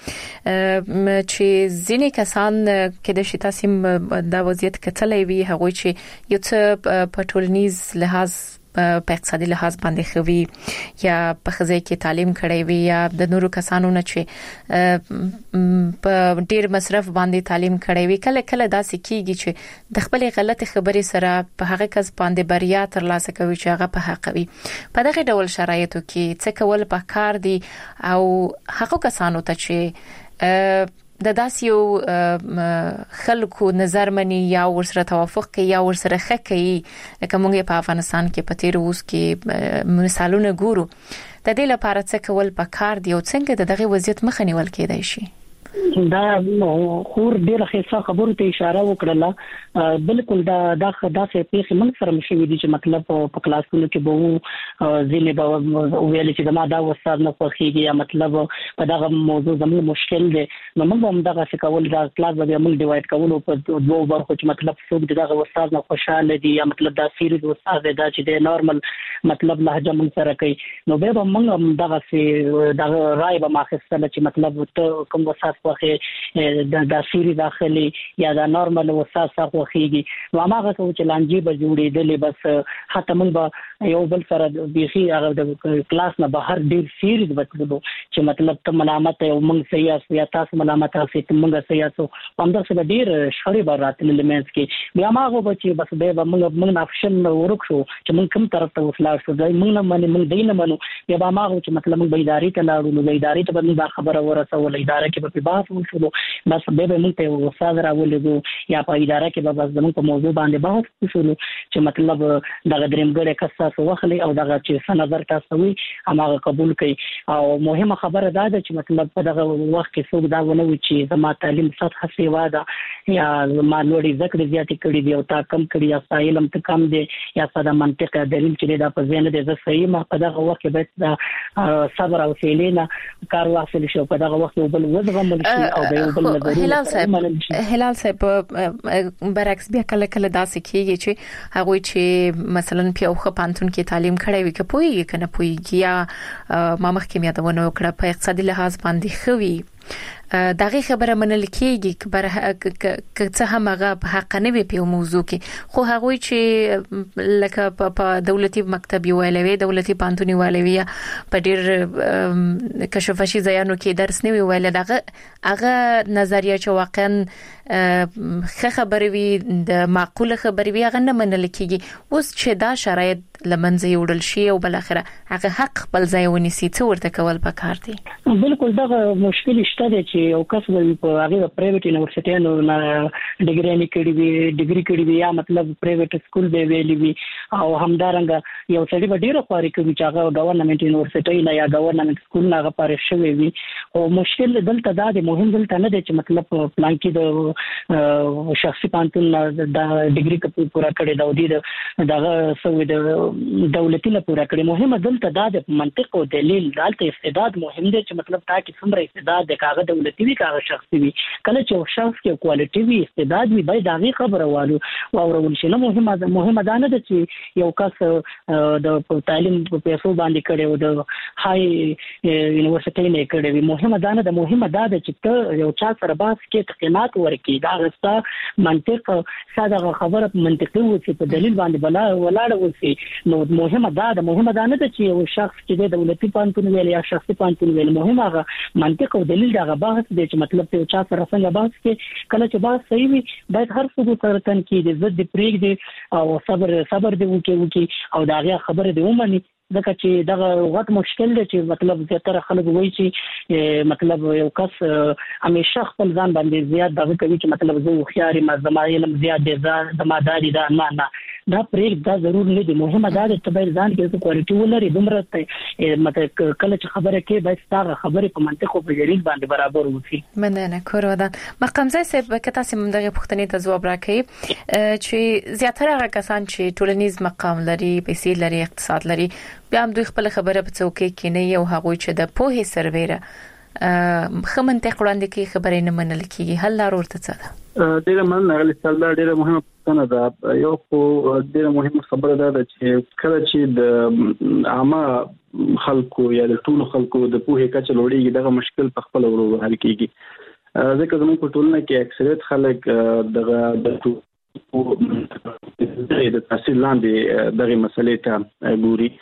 وکړه چې ځینې کسان کې د شتا سیم د وضعیت کتلې وی هغه چې یو څه په ټولنیز لحاظ په اقتصادي لحاظ باندې خوي یا په خزه کې تعلیم کړي وي یا د نورو کسانو نه چې په ډیر مصرف باندې تعلیم کړي وي کله کله داسې کیږي چې د خپل غلط خبرې سره په هغه کس باندې بریا ترلاسه کوي چې هغه په حق وي په دغه ډول شرایطو کې څه کول په کار دي او هغه کسانو ته چې د داسیو خلکو نظر مني یا ورسره توافق کوي یا ورسره خکې لکه موږ په افغانستان کې په تیر اوس کې مثالونه ګورو د دې لپاره څه کول په کار دی او څنګه دغه وضعیت مخه نیول کېدای شي دا خور ډیره ښه خبرو ته اشاره وکړه بالکل دا څه پیښه من سره مشوي دي چې مطلب په کلاسونو کې به ځینې به ویل چې دا استاد نه خوښيږي یا مطلب په دغه موضوع زموږ مشکل دی نو موږ هم دغه څه کول دا کلاس به موږ ډیوایډ کول په دوه برخو چې مطلب څوک دغه استاد نه خوشاله دي یا مطلب دا سیریز استاد دی دا چې د نورمال مطلب لهجه موږ سره کوي نو به موږ هم دغه څه دغه رائے به ماخستل چې مطلب ته کوم استاد خوښي دا سیریز داخلي یا دا نورمال استاد څخه خوښيږي نو هغه څه چې لانجې به جوړېدلې بس حتی موږ به یو بل سره بيخي هغه د کلاس نه بهر ډیر سیریز وکړو چې مطلب ته ملامت یو موږ صحیح یا تاسو ملامت اوسئ ته موږ صحیح اوسو هم دا څه ډیر شړې به راتلل مېنس کې بیا هغه به چې بس به موږ افشن ورک شو چې موږ کوم طرف ته وسلاړ شو دای موږ نه منو موږ دینه منو بیا هغه چې مطلب موږ به ادارې ته لاړو نو ادارې ته به موږ خبره ورسول اداره کې به بحث وشو بس به موږ ته استاد راولېږو یا په اداره کې به بس موږ په موضوع باندې بحث وشو چې مطلب دغه درېمګړې کساس واخلي او دغه چې سنظر تاسو وي هغه قبول کړي او مهمه خبره دا ده چې مطلب په دغه وخت کې څوک دا ونه وي چې زما تعلیم سطح سیوا ده یا ما لوړې ذکر زیاتې کړې دي او تا کم کړی یا علم ته کم دي یا صدا منطق دلیل چې دا په ذهن دې زه صحیح ما په دغه وخت کې به صبر او سیلینا کار واصل شو په دغه وخت بل وزغم شي او د بل نظر هلال صاحب برعکس بیا کله داسې کیږي چې هغه چې مثلا په خو پانتون کې تعلیم کړی وي کپوي کنه پويږي یا ما مخکې مې دا ونه وکړه په اقتصادي لحاظ باندې خوي دغه خبره منل کېږي که څه هم هغه حق نه وي په موضوع کې خو هغه چې لکه په دولتي مکتب ویلوي دولتي پانتونی ویلوي په ډیر کشفشي ځایانو کې درس نه ویل هغه نظریه چې واقعا خبره وي د معقوله خبره وي هغه نه منل کېږي اوس چې دا شرایط لمنځه وړل شي او بل اخره هغه حق بل ځای ونیسي څه ورته کول پکار دي بالکل دا مشکل شته چې یو کس په هغه پرایویټ یونیورسيټیانو نه ډیګري کړي وي یا مطلب پرایویټ سکول به ویلي وي او همدارنګه یو سړي به ډیره خواري کوي چې هغه ګورنمنت یونیورسيټي نه یا ګورنمنت سکول نه هغه پاره شوی وي او مشکل دلته دا د مهم دلته نه دی چې مطلب پلان کې د شخصي پانتون د ډیګري کپو پورا کړي دا ودی دغه سوي د دولتي نه پورا کړي مهمه دلته دا د منطق او دلیل دالته استعداد مهم دی چې مطلب تا کې څومره استعداد د کاغذ دولتي وی کاغذ شخصي وي کله چې شخص کې کوالټي وي استعداد وي باید دغه خبره والو او ورول شي نو مهمه ده نه چې یو کس د تعلیم په پیسو باندې کړي او د هاي یونیورسيټي نه کړي وي مهمه ده چې ته یو چا سره باس کې تقینات ورکي دا غستا منطق ساده خبره منطقي و چې په دلیل باندې بلا ولاړ وسی نو مهمه ده نه چې یو شخص چې د دولتي پانتون ویل یا شخصي پانتون ویل مهمه هغه منطق او دلیل دا بحث دی چې مطلب ته چا سره څنګه بحث کې کله چې بحث صحیح وي باید هر څه سره تن کې د زد پریګ دی او صبر دی وکي او دا غیا خبره دی ومني ځکه چې دغه وخت مشکل دی چې مطلب زیاتره خلک وایي چې مطلب یو کس همیشه خپل ځان باندې زیات دغه کوي چې مطلب زه خياري مزما علم زیات دي زماداري دا نه دا پرېږ دا ضرور نه دی مهمه دا چې تبې ځان کې کوالټي ولري دومره مطلب کله چې خبره کې باید ستاره خبره په منطق او په دلیل باندې برابر وسی مننه کوردان مقامزه صاحب کته سیم دغه پوښتنې ته ځواب راکړي چې زیاتره کسان چې ټولنیز مقام لري پیسې لري اقتصاد لري بیا هم دوی خپل خبره په څوکۍ کې نه یو هغه چې د پوهې سرویره خمنته وړاندې کې خبرې نه منل کیږي حل لار ورته څه ده ډیره مننه غلی سالدا ډیره مهمه پوښتنه ده یو خو ډیره مهمه خبره ده چې کله چې د عامه خلکو یا د ټولو خلکو د پوهې کچه لوړیږي دغه مشکل په خپل ورو حل کیږي ځکه زموږ په ټولنه کې اکثریت خلک د تحصیل لاندې دغه مسلې ته ګوري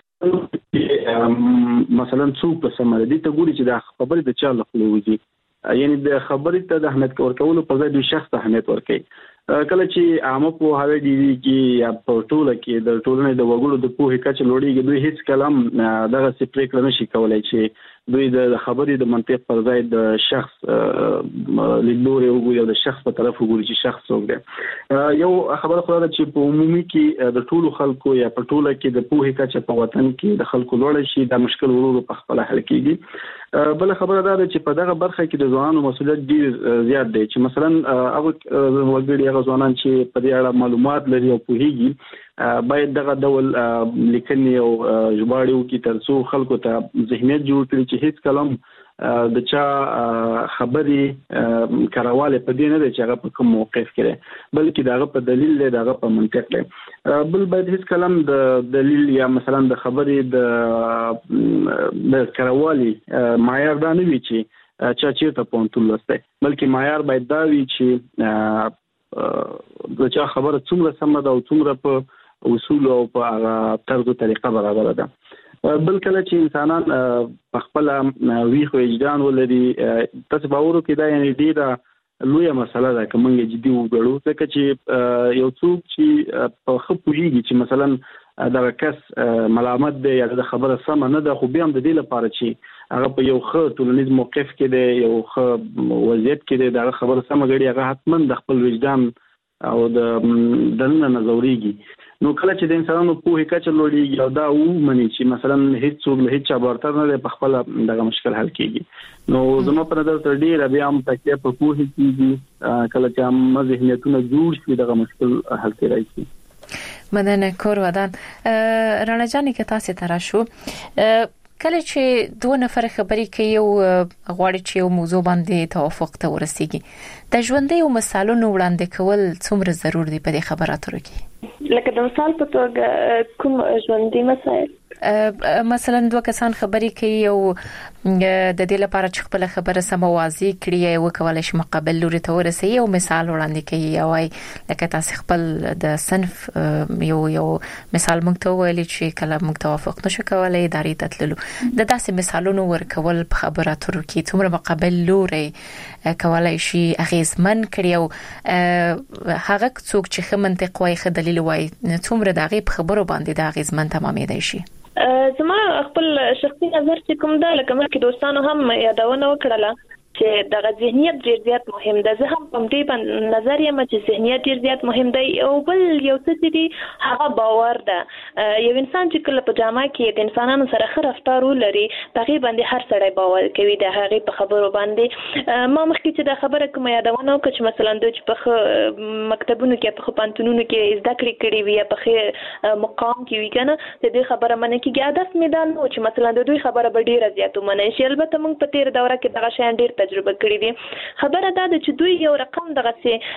مثلا څوک په سمره دي ته ګوري چې دا خبرې د چا لخوا وځي یعنی د خبرې ته د اهمیت ورکولو په ځای د شخص ته اهمیت ورکړي کله چې عامه په هغه دی کې یا په ټوله کې د ټولنې د وګړو د پوهې کچه لوړیږي دوی هیڅ کلام دغه سپریکل نشي کولای چې دوی د خبرې د منطق پر ځای د شخص لیدلوري وګوري او د شخص په طرف وګوري چې شخص څوک دی یو خبره خو دا چې په عمومي کې د ټولو خلکو یا په ټوله کې د پوهې کچه په وطن کې د خلکو لوړ شي دا مشکل ورو په خپل حل کېږي بل خبره ده چې په دغه برخه کې د ځوانانو مسؤلیت ډیر زیات دی چې مثلا هغه وګړي هغه ځوانان چې په دې اړه معلومات لري او پوهیږي باید دغه ډول لیکنې او ژباړې وکړي ترڅو خلکو ته ذهنیت جوړ کړي چې هیڅ کلام د چا خبرې کارواله په دې نه دی چې هغه په کوم موقف کې دی بلکې داغه په دلیل دی داغه په منطق دی بل باید هیڅ کلام د دلیل یا مثلا د خبرې د کارواله معیار دا نه وي چې چا چیرته پونتول لسته بلکې معیار باید دا وي چې د چا خبره څومره سم ده او څومره په اصول او په طرز او طریقه برابر ده بل کله چې انسانان په خپل ویخ وجدان ولري تاسو باور کې دا یعنی ډیره لویه مسله ده کومه جدي وګړو ځکه چې یو څوک چې په خپوږي چې مثلا دا کس ملامت دی یا د خبره سم نه ده خو بیا هم د دې لپاره چې هغه په یو ښه ټولنیز موقف کې دی یو ښه وضعیت کې دی دا خبره سم غړي هغه حتما د خپل وجدان او د دننه نظریږي نو کله چې د انسانانو په کچه لوړیږي او دا ومني چې مثلا هیڅ څوک له هیڅ برتر نه په خپل دغه مشکل حل کیږي نو زما په نظر تر ډیره بیا هم تکیه په کوه کیږي کله چې هم ذهنیتونه جوړ شي دغه مشکل حل کیږي مننه کور ودان رانا جانې که تاسو ته راشو کله چې دوه نفر خبرې کوي او غواړي چې یو موضوع باندې توافق ته ورسیږي د ژوندۍ او مثالونو وړاندې کول څومره ضرور دي په دې خبراتو کې لکه د مثال په توګه کوم ژوندۍ مسایل مثلا دوه کسان خبرې کوي او د دې لپاره چې خپل خبره سم واضح کړي او کولای شي مقابل لوري ته ورسي او مثال وړاندې کوي او لکه تاسو خپل د صنف یو مثال موږ ته ویلي چې کله موږ توافق نشو کولای ادارې ته تللو د داسې مثالونو ورکول په خبراتو کې څومره مقابل لوري کولای شي اغیزمن کړي او هغه څوک چې خه منطق وایي خه دلیل وایي څومره دغه په خبرو باندې د اغیزمن تمامېدای شي زما خپل شخصي نظر چې کوم دا لکه مې دوستانو هم یادونه وکړه چې دغه ذهنیت ډیر زیات مهم ده زه هم په دې باندې نظر یم چې ذهنیت ډیر زیات مهم دی او بل یو څه دی هغه باور ده یو انسان چې کله په جامع کې د انسانانو سره ښه رفتار ولري هغه باندې هر سړی باور کوي د هغه په خبرو باندې ما مخکې چې د خبره کوم یادونه وکړه چې مثلا د په مکتبونو کې په پانتونونو کې زده کړې کړې وي په مقام کې وي کنه د دې خبره منه کې هدف میدان نو چې مثلا د دوی خبره به ډیره زیاتو منه شي البته موږ په تیر دوره کې دغه شان ډیر تجربه کړې دي خبره دا ده چې دوی یو رقم دغه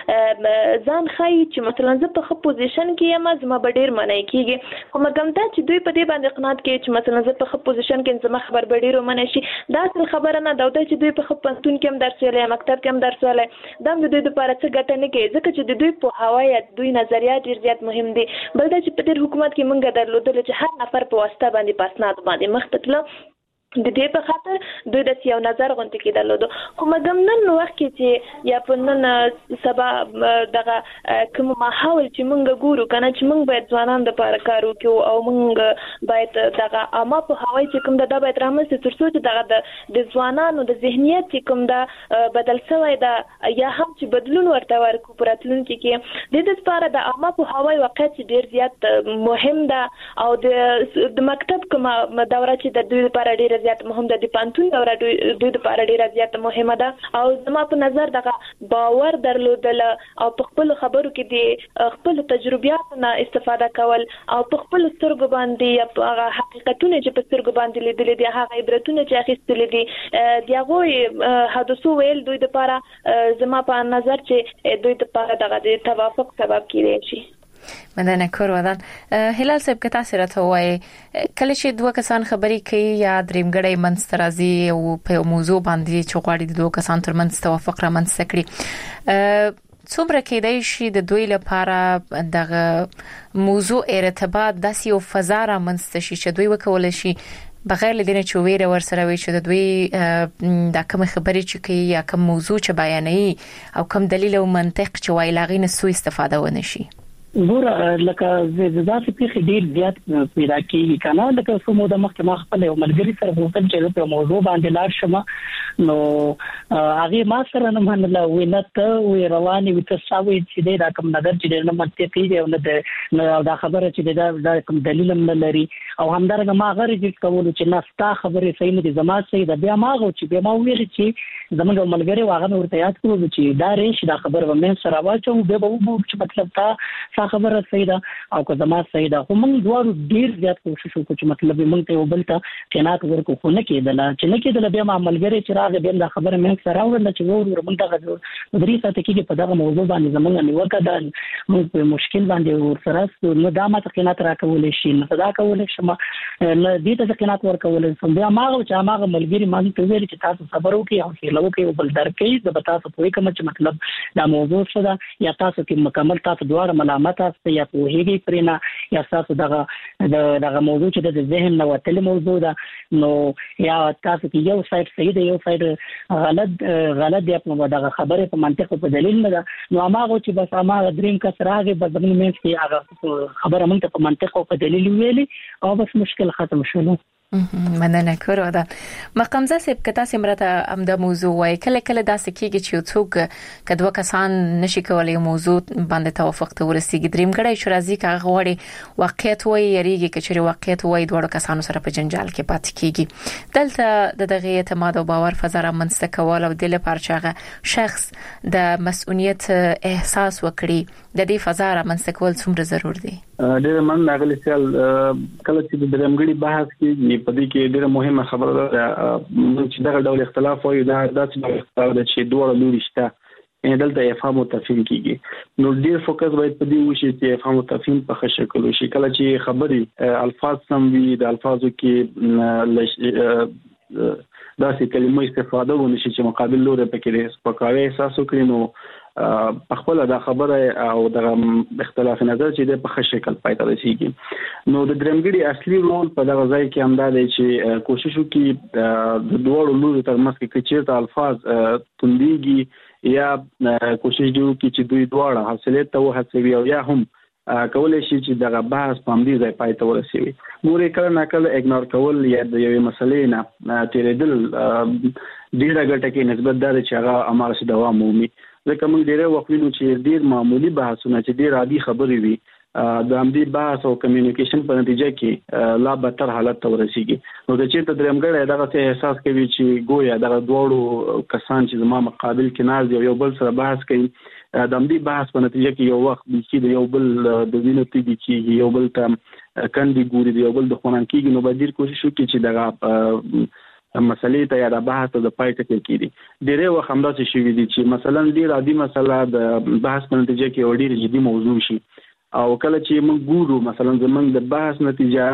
څه ځان خای چې مثلا زه په خپل پوزیشن کې یم زما به ډیر منای کیږي خو مګم دا چې دوی په دې باندې قناعت کوي چې مثلا زه په خپل پوزیشن کې زما خبر به ډیرو منای شي دا څه خبره نه ده چې دوی په خپل پنتون کې هم درس ویلي مکتب کې هم درس ویلي دا د دوی لپاره څه ګټه نه کوي ځکه چې د دوی په هوايه دوی نظریات ډیر زیات مهم دي بل دا چې په دې حکومت کې مونږ درلودل چې هر نفر په واسطه باندې پاسناد باندې مخ ته تلل د دې په خاطر دوی د یو نظر غونډه کې درلودو خو مګم نن وخت کې چې یا په نن سبا دغه کوم ماحول چې مونږ ګورو کنه چې مونږ باید ځوانان د لپاره کار وکړو او مونږ باید دغه عامه په هواي چې کوم د باید رامنځته تر څو چې دغه د ځوانانو د ذهنیت چې کوم د بدل شوی دا یا هم چې بدلون ورته ورکو پراتلون کې د دې لپاره د عامه په هواي واقعیت ډیر زیات مهم ده او د مکتب کوم دوره چې د دوی لپاره ډیر زیات مهم ده د پانتون دوره دوی لپاره ډیره زیات مهمه ده او زما په نظر دغه باور درلودل او په خپل خبرو کې د خپل تجربیاتو نه استفاده کول او په خپل سترګو باندې هغه حقیقتونه چې په سترګو باندې لیدل دي هغه عبرتونه چې اخیستل دي د هغه حادثو ویل دوی لپاره زما په نظر چې دوی لپاره دغه د توافق سبب کیږي شي مننه کور ودان هلال صاحب که تاسو راته وایي کله چې دوه کسان خبرې کوي یا درېمګړی منسترازي او په موضوع باندې چې غواړي د دوه کسان ترمنځ توافق را منځته کړي څومره کېدای شي د دوی لپاره دغه موضوع ارتباط داسې یو فضا را منځته شي چې دوی وکول شي بغیر لدینه چې ویره ورسره وي چې د دوی د کوم خبرې چې کوي یا کوم موضوع چې بیانوي او کوم دلیل او منطق چې وایي لاغې نه سو استفاده ونه شي ګور لکه زړه په ډیر زیات پیدا کیږي کنه لکه سمو د مخکې ما خپل یو ملګری سره وکړم چې په موضوع باندې لاړ شم نو هغه ما سره نه منله وینته وی رواني وتساوي چې دا کوم نظر چې نه منطقي دی او نه دا خبره چې دا کوم دلیل نه لري او همدارنګه ما غره چې کول چې نستا خبره صحیح نه دي زما صحیح ده بیا ما غو چې بیا ما ویل چې زموږ ملګری واغه ورته یاد کړو چې دا ریش دا خبره و مې سره واچو به چې مطلب تا خبره صحیح ده او که زما صحیح ده خو موږ دوه ډیر زیات کوشش وکړو چې مطلب موږ ته وبلته چنات ورکو خو نه کېدل بیا ما ملګری چې راغی بیا دا خبره مې سره ورنه چې ور موږ دغه درې ساعت کې په دغه موضوع باندې زموږ نیوکه ده موږ په مشکل باندې ور سره نو دا ما تقینات راکول شي نو صدا کول شي ما نه دې ته تقینات ورکول سم بیا ما چې ما ملګری ما ته ویل چې تاسو صبر وکړئ او چې لو کې بل درکې د تاسو په کوم چې مطلب دا موضوع څه ده یا تاسو کې مکمل تاسو دوه ملامت تاسو یا په هیګي پرینا یا تاسو دغه موضوع چې د ذهن نو تل موضوع ده نو یا تاسو کې یو سایت صحیح دی یو سایت غلط دی په دغه خبره په منطق په دلیل نه ده نو هغه چې بس هغه دریم کس راغی په دغه مېز کې هغه خبره مونږ په منطق او په دلیل ویلي او بس مشکل ختم شول مننه کړو دا مقامزه سپ کتا سمرته ام د موضوع وای کله داسې کیږي چې څوک کدو کسان نشي کولای موضوع باندې توافق ته ورسیږي دریم غړی شرازي کا غوړي واقعیت وای یریږي چې واقعیت وای دوه کسانو سره په جنجال کې پات کیږي دلته دغه اعتماد او باور فضا رامنځته کول او د لپاره شخص د مسؤلیت احساس وکړي د دې فضا رامنځته کول څومره ضرور دی ډېر من ناغلی سیال کله چې د درمګړي بحث کې په دې کې ډېر مهمه خبره ده چې دغه ډول اختلاف وي دا داسې اختلاف ده چې دوه لوري شته ان دلته افهام او تفهیم کیږي نو ډېر فوکس باید په دې وشي چې افهام او تفهیم په ښه شکل وشي کله چې خبري الفاظ سم وي د الفاظو کې داسې کلمې استفاده ونشي چې مقابل لوري پکې سپکاوی احساس وکړي نو په خپل دا خبره او د اختلاف نظر چې د په ښه شکل پای ته رسیږي نو د درمګړي اصلي رول په دغه ځای کې همدا دی چې کوشش وکړي د دوه لورو ترمنځ کې چیرته الفاظ تندېږي یا کوشش وکړي چې دوی دواړه حاصله ته وهڅوي او یا هم کولای شي چې دغه بحث په همدې ځای پای ته ورسوي ګورې کله ناکله اګنور کول یا د یوې مسلې نه تیرېدل ډېره ګټه کې نسبت دا چې هغه امارسي دوام مومي ځکه موږ ډېر وخت وینو چې ډېر معمولی بحثونه چې ډېر عادي خبرې وي د همدې بحث او کمیونیکیشن په نتیجه کې لا بدتر حالت ته ورسیږي نو د چې ته درمګړی دغه څه احساس کوي چې ګویا دغه دوړو کسان چې زما مقابل کې ناز دی یو بل سره بحث کوي د همدې بحث په نتیجه کې یو وخت چې یو بل د وینو تیږي چې یو بل ته کندي ګوري دی یو بل د خونان کېږي نو باید ډېر کوشش وکړي چې دغه مسلې ته یا د بحث د پای ته کېږي ډېر وخت همداسې شوي دي چې مثلا ډېر عادي مسله د بحث په نتیجه کې یو ډېر جدي موضوع شي او کله چې موږ ګورو مثلا زمونږ د بحث نتیجه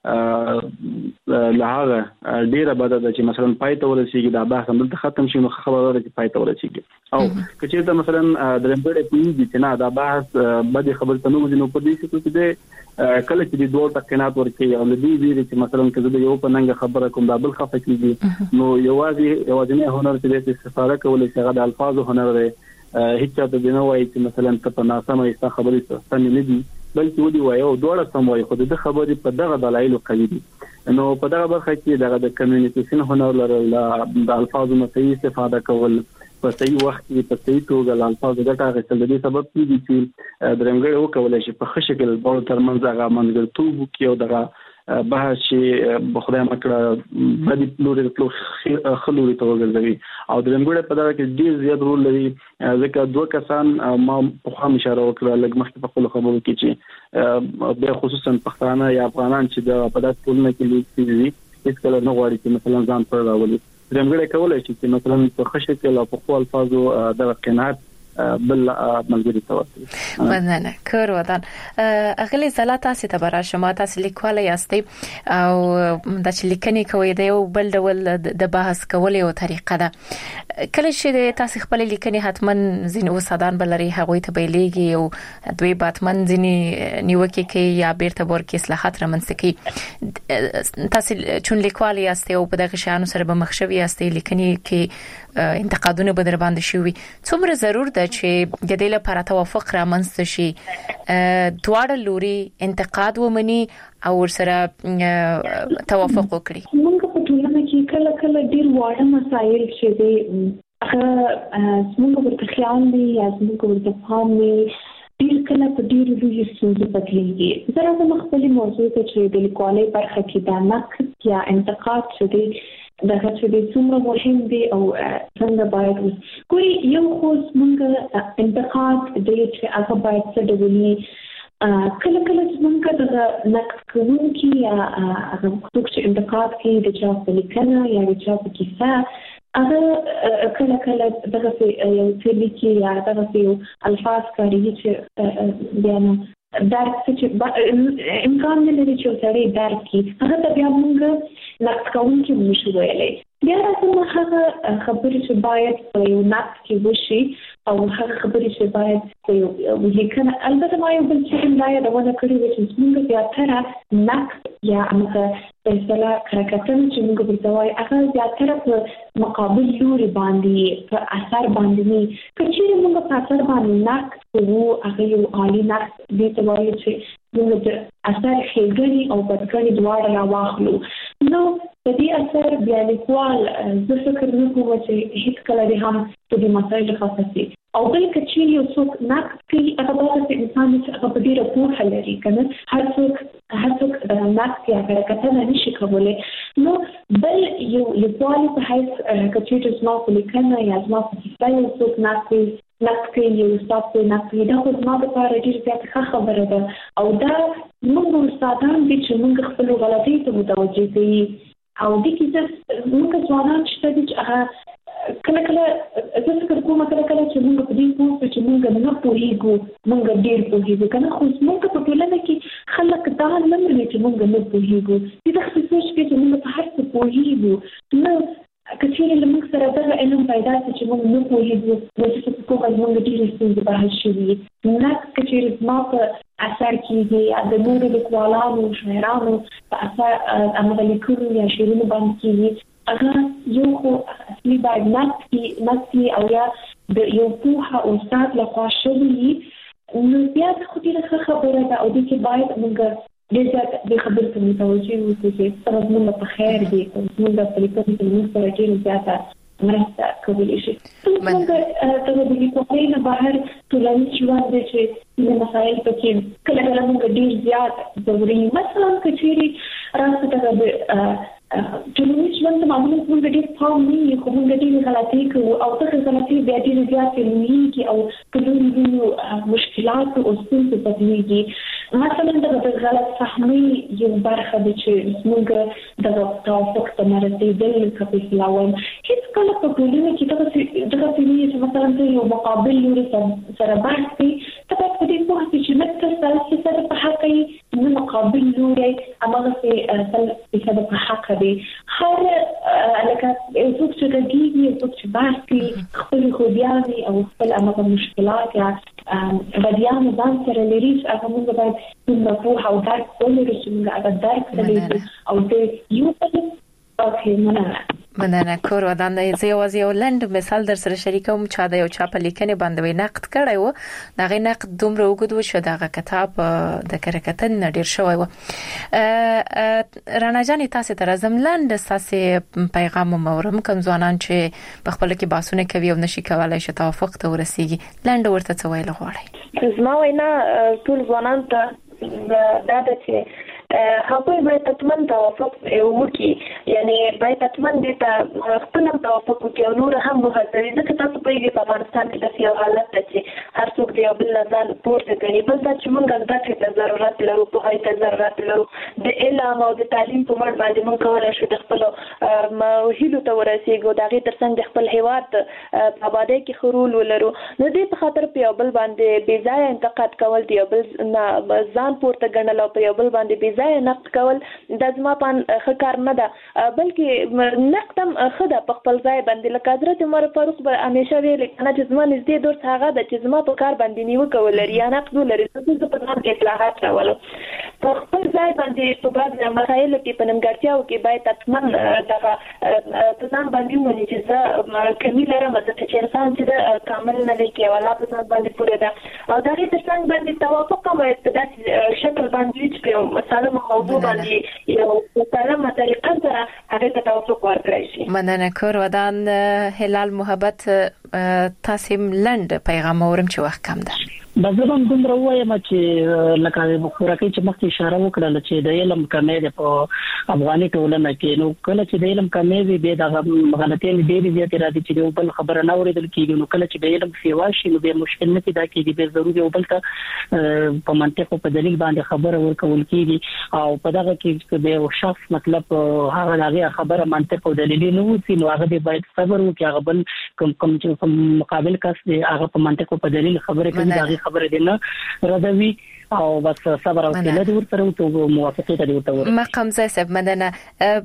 لهغه ډیره بده ده چې مثلا پای ته ورسیږي دا بحث هم ختم شي نو خبره ده چې پای ته ورسیږي او کچې ته مثلا درمګړې پیږي چې نه دا بحث بده خبره ته نو ځینو په دې چې کله چې د دوه تقینات ورکړي او د دې ویري چې مثلا کله د یو په ننګ خبره کوم دا بل خفه کیږي نو یوازې نه هنر چې د استفاده کولای شي غو د الفاظو هنر دی هیڅ څه د نه وایي چې مثلا ته په ناسمه ایسته خبرې ستنه نه دي بلکې ودی وایي او دوړه سم وایي خو د خبرې په دغه دلایل قوي دي نو په دغه برخه کې دغه د کمیونیکیشن هنر لرل د الفاظو صحیح استفاده کول په صحیح وخت کې په صحیح توګه د الفاظو ګټه اخیستل د دې سبب کیږي چې درمګړی وکولای شي په ښه شکل په ترمنځ هغه منځګړیتوب وکړي او دغه بحث چې بخدای مکړه بدی لوري ته خلوري ته وګرځوي او درمګړی په دغه کې ډیر زیات رول لري ځکه دوه کسان ما په خام اشاره وکړه لږ مخکې په خپل خبرو کې چې به خصوصا پښتانه یا افغانان چې د په داسې ټولنه کې لیکلي هیڅ کله نه غواړي چې مثلا ځان پر راولي درمګړی کولای شي چې مثلا په ښه شکل او په خپل الفاظو دغه قناعت بل منځري توسي مننه کور ودان اغلی زلاتا سي تبر شما تاسو لیکواله یاستي او د لیکنې کوي د یو بل ډول د بحث کولو طریقه ده کله چې تاسو خپل لیکنې حتمن زین وسادان بلري هغه ته بیلېږي او دوی باتمن ځنی نیوکه کوي یا بیرته ورکه اصلاحات رامنځته تاسو چون لیکواله یاستي او په دغه شانو سره به مخشوي یاستي لیکنې کې انتقادونه به در باندې شوي څومره ضرور ده ده چې د دې لپاره توافق رامنځته شي دواړه لوري انتقاد ومني او ورسره توافق وکړي. موږ په ټولنه کې کله کله ډیر واړه مسایل چې دي موږ ورته خیال دي یا موږ ورته پام دي ډیر کله په ډیر لوی ستونزې بدلېږي. زه راځم خپل موضوع ته چې د لیکوالۍ برخه کې دا نقد یا انتقاد چې دي دغه چې څومره مهم دي او څنګه باید ګوري یو خو موږ انتقاد د چې هغه باید څه ډول کله کله موږ د نقد کوونکي یا هغه چې انتقاد کوي د چا په لیکنه یا د چا په کیسه هغه کله کله دغه یو څه لیکي یا دغه یو الفاظ کوي چې بیان درک چې امکان نه لري چې سړی درک کړي هغه ته بیا موږ نقد کوونکي نشو ویلای. بیا راځم هغه خبرې چې باید په یو نقد کې وشي او هغه خبرې چې باید په یو لیکنه البته ما یو بل چې دا یادونه کړې وه چې موږ زیاتره نقد یا هغه په اصطلاح کرکټن چې موږ ورته وایو هغه زیاتره په مقابل لوري باندې په اثر باندې نه که چیرې موږ په اثر باندې نقد کوو هغه یو عالي نقد دې ته وایي چې موږ د اثر ښېګڼې او بدګڼې دواړه راواخلو. نو د دې اثر بیا لیکوال زه فکر نه کوم چې هیڅ کله دې هم په دې مسایلو خاصه شي او بل که چیرې یو څوک نقد کوي هغه باید انسان چې هغه په ډېره پوهه لري که نه هر څوک نقد یا کرکټنه نشي کولی. نو بل یو لیکوال په حیث که چیرې زما په لیکنه یا زما په کیسه یو څوک نقد کوي یو استاد په نقد کوي دا خو زما لپاره ډېره زیاته ښه خبره ده او دا موږ استادان دي چې موږ خپلو غلطیو ته متوجه کوي او دې کې موږ ځوانان شته دي چې هغه کله کله زه فکر کوم کله کله چې موږ په دې پوه شو چې موږ نه پوهېږو موږ ډېر پوهېږو که نه خو موږ په ټولنه کې خلک دا نه لري چې موږ نه پوهېږو دې داسې سوچ کوي چې موږ په هر څه پوهېږو نه که چیرې له موږ سره دغه علم پیدا شي چې موږ نه پوهېږو نو زه فکر کوم زموږ ډېرې ستونزې به حل شوي. نقد که چیرې زما په اثر کېږي یا د نورو لیکوالانو شاعرانو په اثر هغه لیکلو یا شعرونو باندې کېږي هغه یو خو اصلي باید نقد او یا د یو پوهه استاد لخوا شوي نو بیا خو ډېره ښه خبره ده او دې کې باید موږ ډېر زیات دې خبرې ته متوجه اوسو چې سره زموږ په خیر دی زموږ په لیکنو کې موږ سره ډېره زیاته مرسته کولی شي. موږ د لیکوالۍ نه بهر ټولنیز ژوند دی چې د مسایل پکې کله کله موږ ډېر زیات ضروري مثلا که چیرې راسته دغه ټولنیز ژوند ته معمولا موږ ډېر پام نه وي خو موږ ډېرې غلطۍ کوو او دغه غلطۍ بیا ډېرې زیاتې لویېږي او په لویو مشکلاتو او ستونزو بدلېږي. مثلا دغه غلط فهمي یو برخه ده چې موږ دغه توافق ته نه رسېدل که په اصطلاح وایم هېڅ کله په ټولنه کې دغه وي چې مثلا ته یو مقابل لوري سره بحث کوي ته باید په دې پوه شې چې نه ته سل فیصده په حقه یې نه مقابل لوری هماغسې سل فیصده په حقه دی. هر لکه یو څوک چې غږېږي یو څوک چې بحث کوي خپلې خوبیانې او خپل هماغه مشکلات یا بدیانې ځان سره لري چې هغه موږ باید دومره پوهه او درک ولرو چې موږ هغه درک ته او د یو بل مننه کور ودان د یوازې یو لنډ مثال در سره شریکوم چې دا یو چا په لیکنه باندې نقد کړی و دغه نقد دومره وګد و چې دغه کتاب د کرکټن ډیر شوی و. رانا جان تاسو ته راځم لنډ تاسو پیغام مورم کوم ځوانان چې په خپل کې باسونه کوي او نشي کولای چې توافق ته ورسیږي لنډ ورته څه ویل غواړي؟ زما وینا ټول ځوانان ته دا ده چې هغوی باید تطمن توافق وکړي یعنی باید تطمن دې ته خپل توافق وکړي او نور هم وهڅوي ځکه تاسو پوهېږئ په افغانستان کې داسې یو حالت ده چې هر څوک د یو بل نه ځان پورته ګڼي. بل دا چې موږ زده کړې ته ضرورت لرو پوهې ته ضرورت لرو د علم او د تعلیم په مټ باندې موږ کولی شو د خپلو هیلو ته ورسېږو د هغې تر څنګ د خپل هېواد په ابادۍ کې ښه رول ولرو. نو دې په خاطر په یو بل باندې بې ځایه انتقاد کول د یو بل نه ځان پورته ګڼل او په یو بل باندې بې ځایه نقد کول دا زما په ښه کار نه ده بلکې نقد هم ښه ده په خپل ځای باندې لکه حضرت عمر فاروق به همیشه ویلي کنه چې زما نږدې دوست هغه ده چې زما په کار باندې نیوکه ولري یا نقد ولري زه په ځان کې اصلاحات راولم. په خپل ځای باندې په بعض مسایلو کې په نمګړتیاو کې باید تطمن دغه په ځان باندې ونی چې زه کمی لرم چې انسان چې کامل نه دی کې ولا په ځان باندې پوره ده او دغه ترڅنګ باندې توافق کوي په داسې شکل باندې چې مثلا موضوع باندې یو سلامه طریقه سره هغه ته توافق ورکړي شي. مننه کور ودان هلال محبت تاسو لند پیغام اورم چې وخت کم ده. بزرګم دومره وایم چې لکه خوراکي چې مخکې اشاره وکړه چې د علم کمی ده په افغاني ټولنه کې نو کله چې د علم کمی وي به د غلطۍ ډېرې زیاتې راځي چې یو بل خبره نه اورېدل کیږي نو کله چې د علم سیوا شي نو به مشکل نه پیدا کیږي به ضروري یو بل ته په منطق او په دلیل باندې خبره ورکول کیږي او په دغه کې د یو شخص مطلب هغه خبره منطق او دلیل نه وسی نو هغه باید صبر وکړي هغه بل کوم مقابل کس دی هغه په منطق او په دلیل خبره کوي خبره دي نه راځي او بس صبر او کله د ورته او موافقه ته ورته ور مقام زیسب مدنه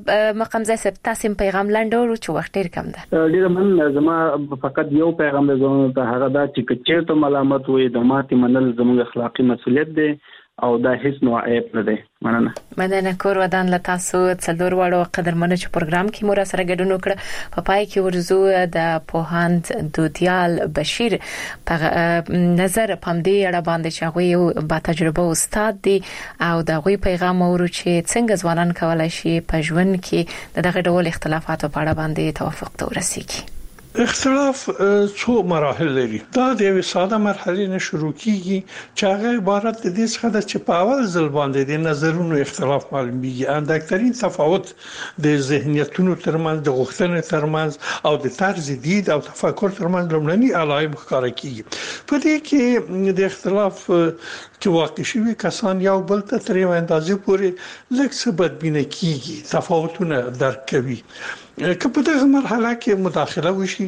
مقام زیسب تاسو پیغام لاندور چې وخت ډیر کم ده ډیر من زما فقط یو پیغام دی زما هغه دا چې کچې ته ملامت وي د ماتي منل زموږ اخلاقی مسؤلیت دی او دا هیڅ نوع عیب نه دی. مننه کور ودان له تاسو څلور وړو قدرمنو چې پروګرام کې مور سره ګډون وکړه په پای کې ورزو د پوهاند دودیال بشیر په نظر پاندې اړه باندې چې هغه یو با تجربه استاد دی او د غوي پیغام ورو چې څنګه ځوانان کولای شي په ژوند کې دغه ډول اختلافاتو په اړه باندې توافق ته ورسیږي. اختلاف څو مراحل لري. دا د یو ساده مرحله نه شروع کیږي چې هغه عبارت د دې څخه چې په اول ځل باندې د نظرونو اختلاف معلومیږي. اندکترین تفاوت د ذهنیتونو ترمنځ د غوښتنې ترمنځ او د طرز دید او تفکر ترمنځ لومړني علایم ښکاره کیږي. په دې کې د اختلاف چې واقع شوی کسان یو بل ته تر یو اندازې پورې لږ څه بدبینه کیږي، تفاوتونه درک کوي. که په دغه مرحله کې مداخله وشي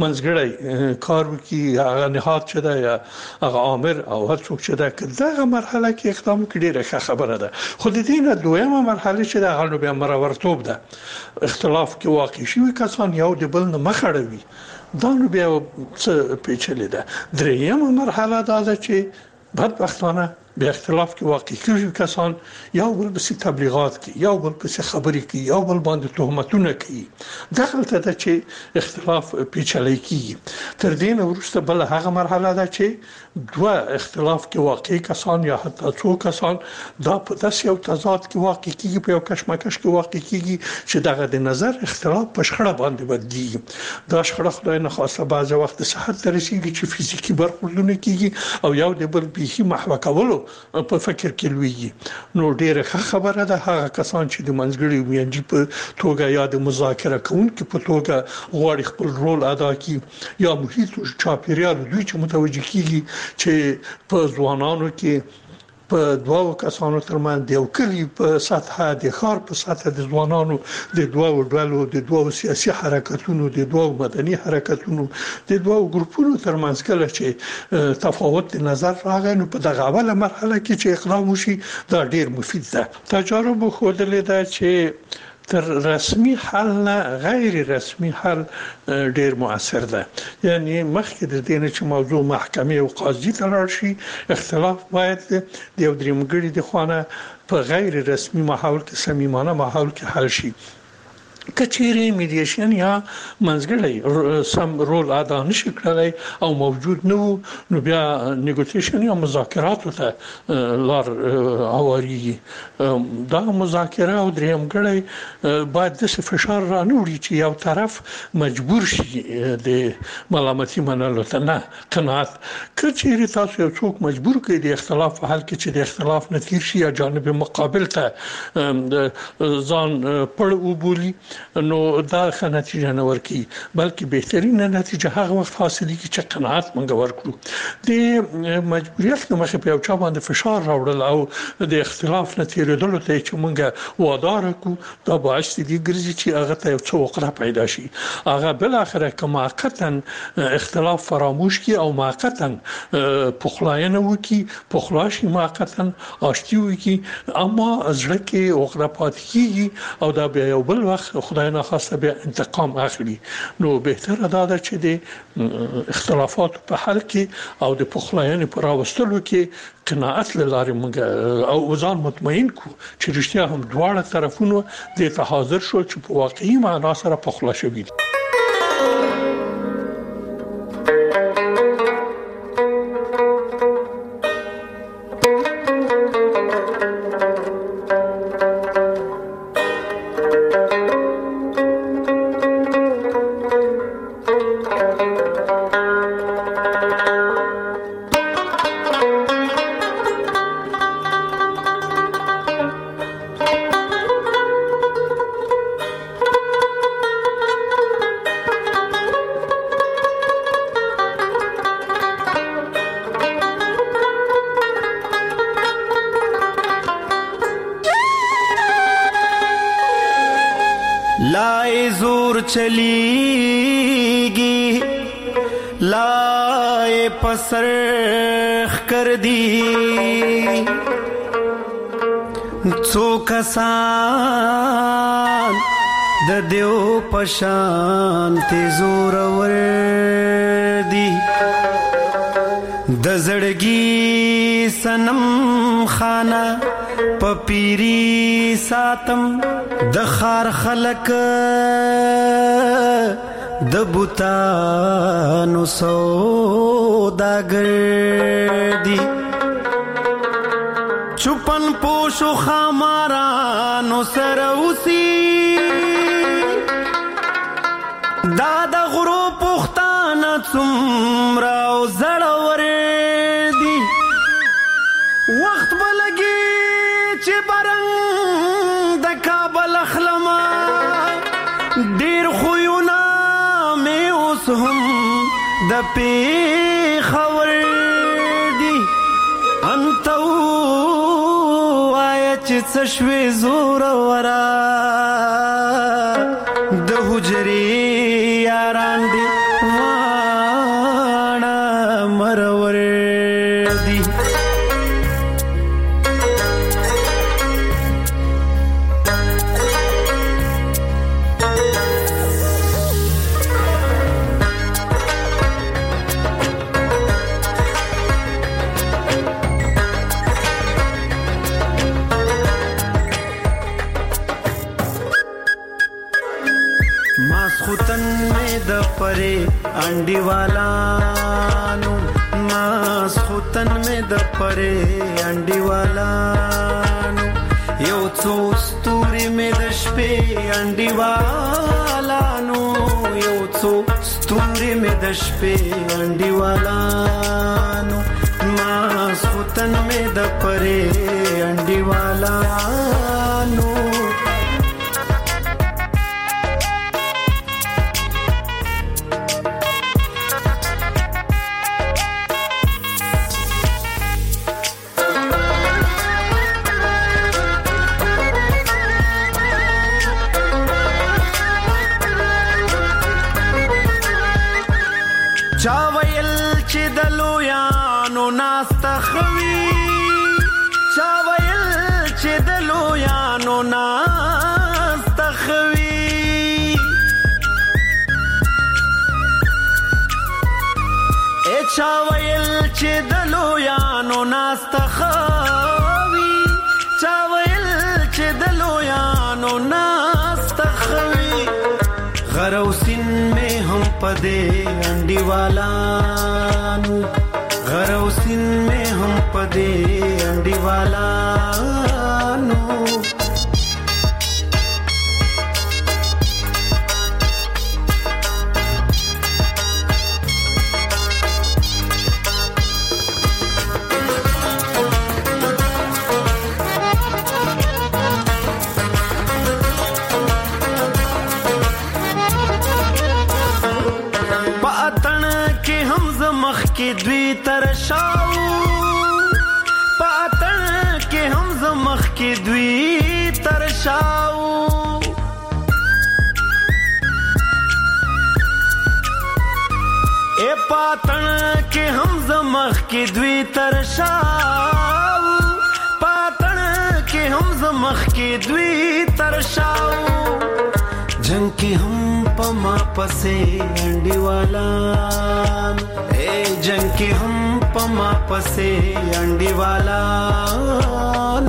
منځګړی کار وکړي هغه نهاد چې دا یا هغه امر او هر څوک چې دا که دغه مرحله کې اقدام کړي ډیره خبره ده. خو د دې نه دویمه مرحله چې دا غلو بیا مرورتوب ده اختلاف کې واقع شوی کسان یو د بل نه مخ اړوي دا نو بیا څه پیچلې ده. دریمه مرحله دا ده چې بدبختانه به اختلاف کې واقع کیږي کسان یو بل په تبلیغات کې یو بل په خبرې کې یو بل باندې تهمتونه کوي. دغلته ده چې اختلاف پیچلې کیږي. تر دې نه وروسته بل هغه مرحله ده چې دوه اختلاف کې واقع کسان یا حتی څو کسان دا په داسې یو تضاد کې واقع کیږي په یو کشمکش کې واقع کیږي چې دغه د نظر اختلاف په شخړه باندې بدلیږي. دا شخړه خدای نه خواسته بعض وخت صحت ته رسیږي چې فزیکی برخوردونه کیږي او یو د بل بيخي محو کولو په فکر کې لوي. نو ډیره خبره ده هغه کسان چې د منځګړي وینځي په توګه یا د مذاکره کوونکو په توګه غواړي خپل رول ادا کړي یا محیط او چاپیریال دوی چې متوجه کیږي چې په ځوانانو کې په دوه کسانو ترمنځ د یو کلی په سطحه د ښار په سطحه د ځوانانو د دوه ډلو د دوه سیاسي حرکتونو د دوه مدني حرکتونو د دوه ګروپونو ترمنځ کله چې تفاوت نظر راغی نو په دغه اوله مرحله کې چې اقدام وشي دا ډیر مفید ده. تجارب ښودلې ده چې تر رسمي حل نه غیر رسمي حل ډیر موثر ده. یعنی مخکې د دې نه چې موضوع محکمه او قاضي ته لاړ شي اختلاف باید د یو درېمګړي د خوانه په غیر رسمي ماحول کې صمیمانه ماحول کې حل شي. کچېری میډییشن یا منځګړی سم رول ادا نشي کړای او موجود نه نو بیا نیګوسییشن یا مذاکرات ته لار اوریږي. دا مذاکره او درېمګړی باید د فشار را نوړي چې یو طرف مجبور شي د ملامتي منلو ته نه قناعت. کچېری تاسو یو څوک مجبور کړي د اختلاف په حل کې چې د اختلاف نتیجه شي یا جانب مقابل ته ځان پړ وبولي نو دا ښه نتیجه نه ورکي بلکې بهترینه نتیجه هغه وخت حاصلېږي چې قناعت منګ ورکړو. د مجبوریت نه مخې په یو چا باندې فشار راوړل او د اختلاف نه تیرېدلو ته چې منګ وادار کو دا باعث دي ګرځي چې هغه ته یو څه وقړه پیدا شي. هغه بل اخره کوم موقتا اختلاف فراموش کی او موقتا پخلاینه وکي پخلاشي موقتا آشتی وکي اما زړه کې وقړه پات کیږي او دا بیا یو بل وخت خدای نه خواسته به انتقام اخلي. نو بهتره ده چې د اختلافات په حل کې او د پخلاینې پر راوستلو کې قناعت لري موږ او ځان مطمئن کو چې رښتیا هم دواړه طرفونو د ته حاضر شو چې په واقعي معنا سره پخلا شوي. لائے زور چلیگی لائے پسرخ کر دی څو کسان د دیو پشان ته زور ور دی د زړګي سنم خانه پپیری ساتم د خار خلق د بوتانو سوداګر دی چوپن پوشو خامارانو سروسی دادا غرو پختانه څومره او زړور دی وخت بلګي چې برنګ د کابل اخلما ډیر خوونه مې اوس هم د پیښور دی انتو آیا چې څه شوې زور ورا د حجرې یاران دی واڼه مرور دی ماسختن میں د پرے انډی والانو ماسختن میں د پرے انډی والانو یو څو ستوري میں د شپې انډی والانو یو څو ستوري میں د شپې انډی والانو ماسختن میں د پرے انډی والانو چا ویل چې د لویانو ناسته خوي چا ویل چې د لویانو ناسته خوي چا ویل چې د لویانو ناسته خوي چا ویل چې د لویانو ناسته خوي غروسین میں ہم پدے انڈی والانو غروسین میں ہم پدے انڈی والانو کې دوی ترشاو پاتن کې هم زمخ کې دوی ترشاو اے پاتن کې هم زمخ کې دوی ترشاو پاتن کې هم زمخ کې دوی ترشاو کې هم پما پسې انډیوالان اے جنگ کې هم پما پسې انډیوالان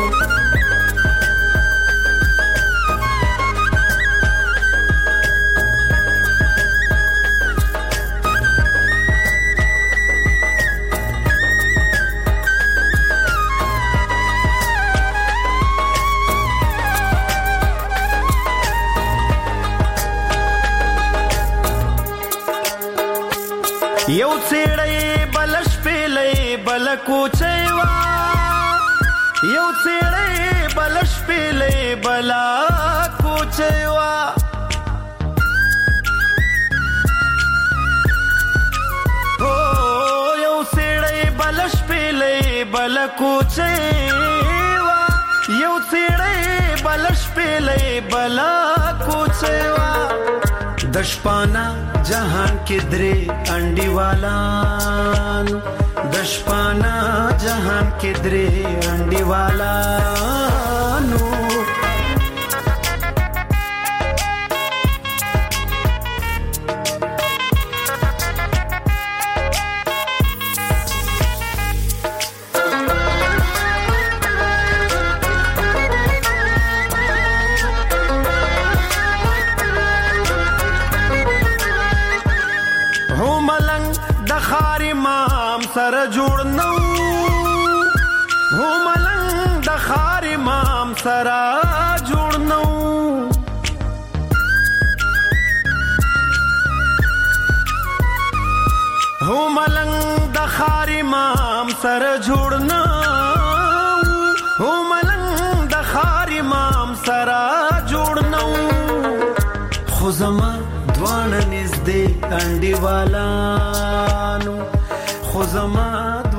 یو څېړې بلش پیلې بل کوچېوا یو څېړې بلش پیلې بل کوچېوا او یو څېړې بلش پیلې بل کوچېوا یو څېړې بلش پیلې بل کوچېوا دشپانا जहान के द्रे अंडीवालान दशपाना जहान के द्रे अंडीवालानो سر جوړ نو هو ملنګ د خار امام سر جوړ نو هو ملنګ د خار امام سر جوړ نو هو ملنګ د خار امام سر جوړ نو خو زما دوان نږدې انډیوالانو خو زما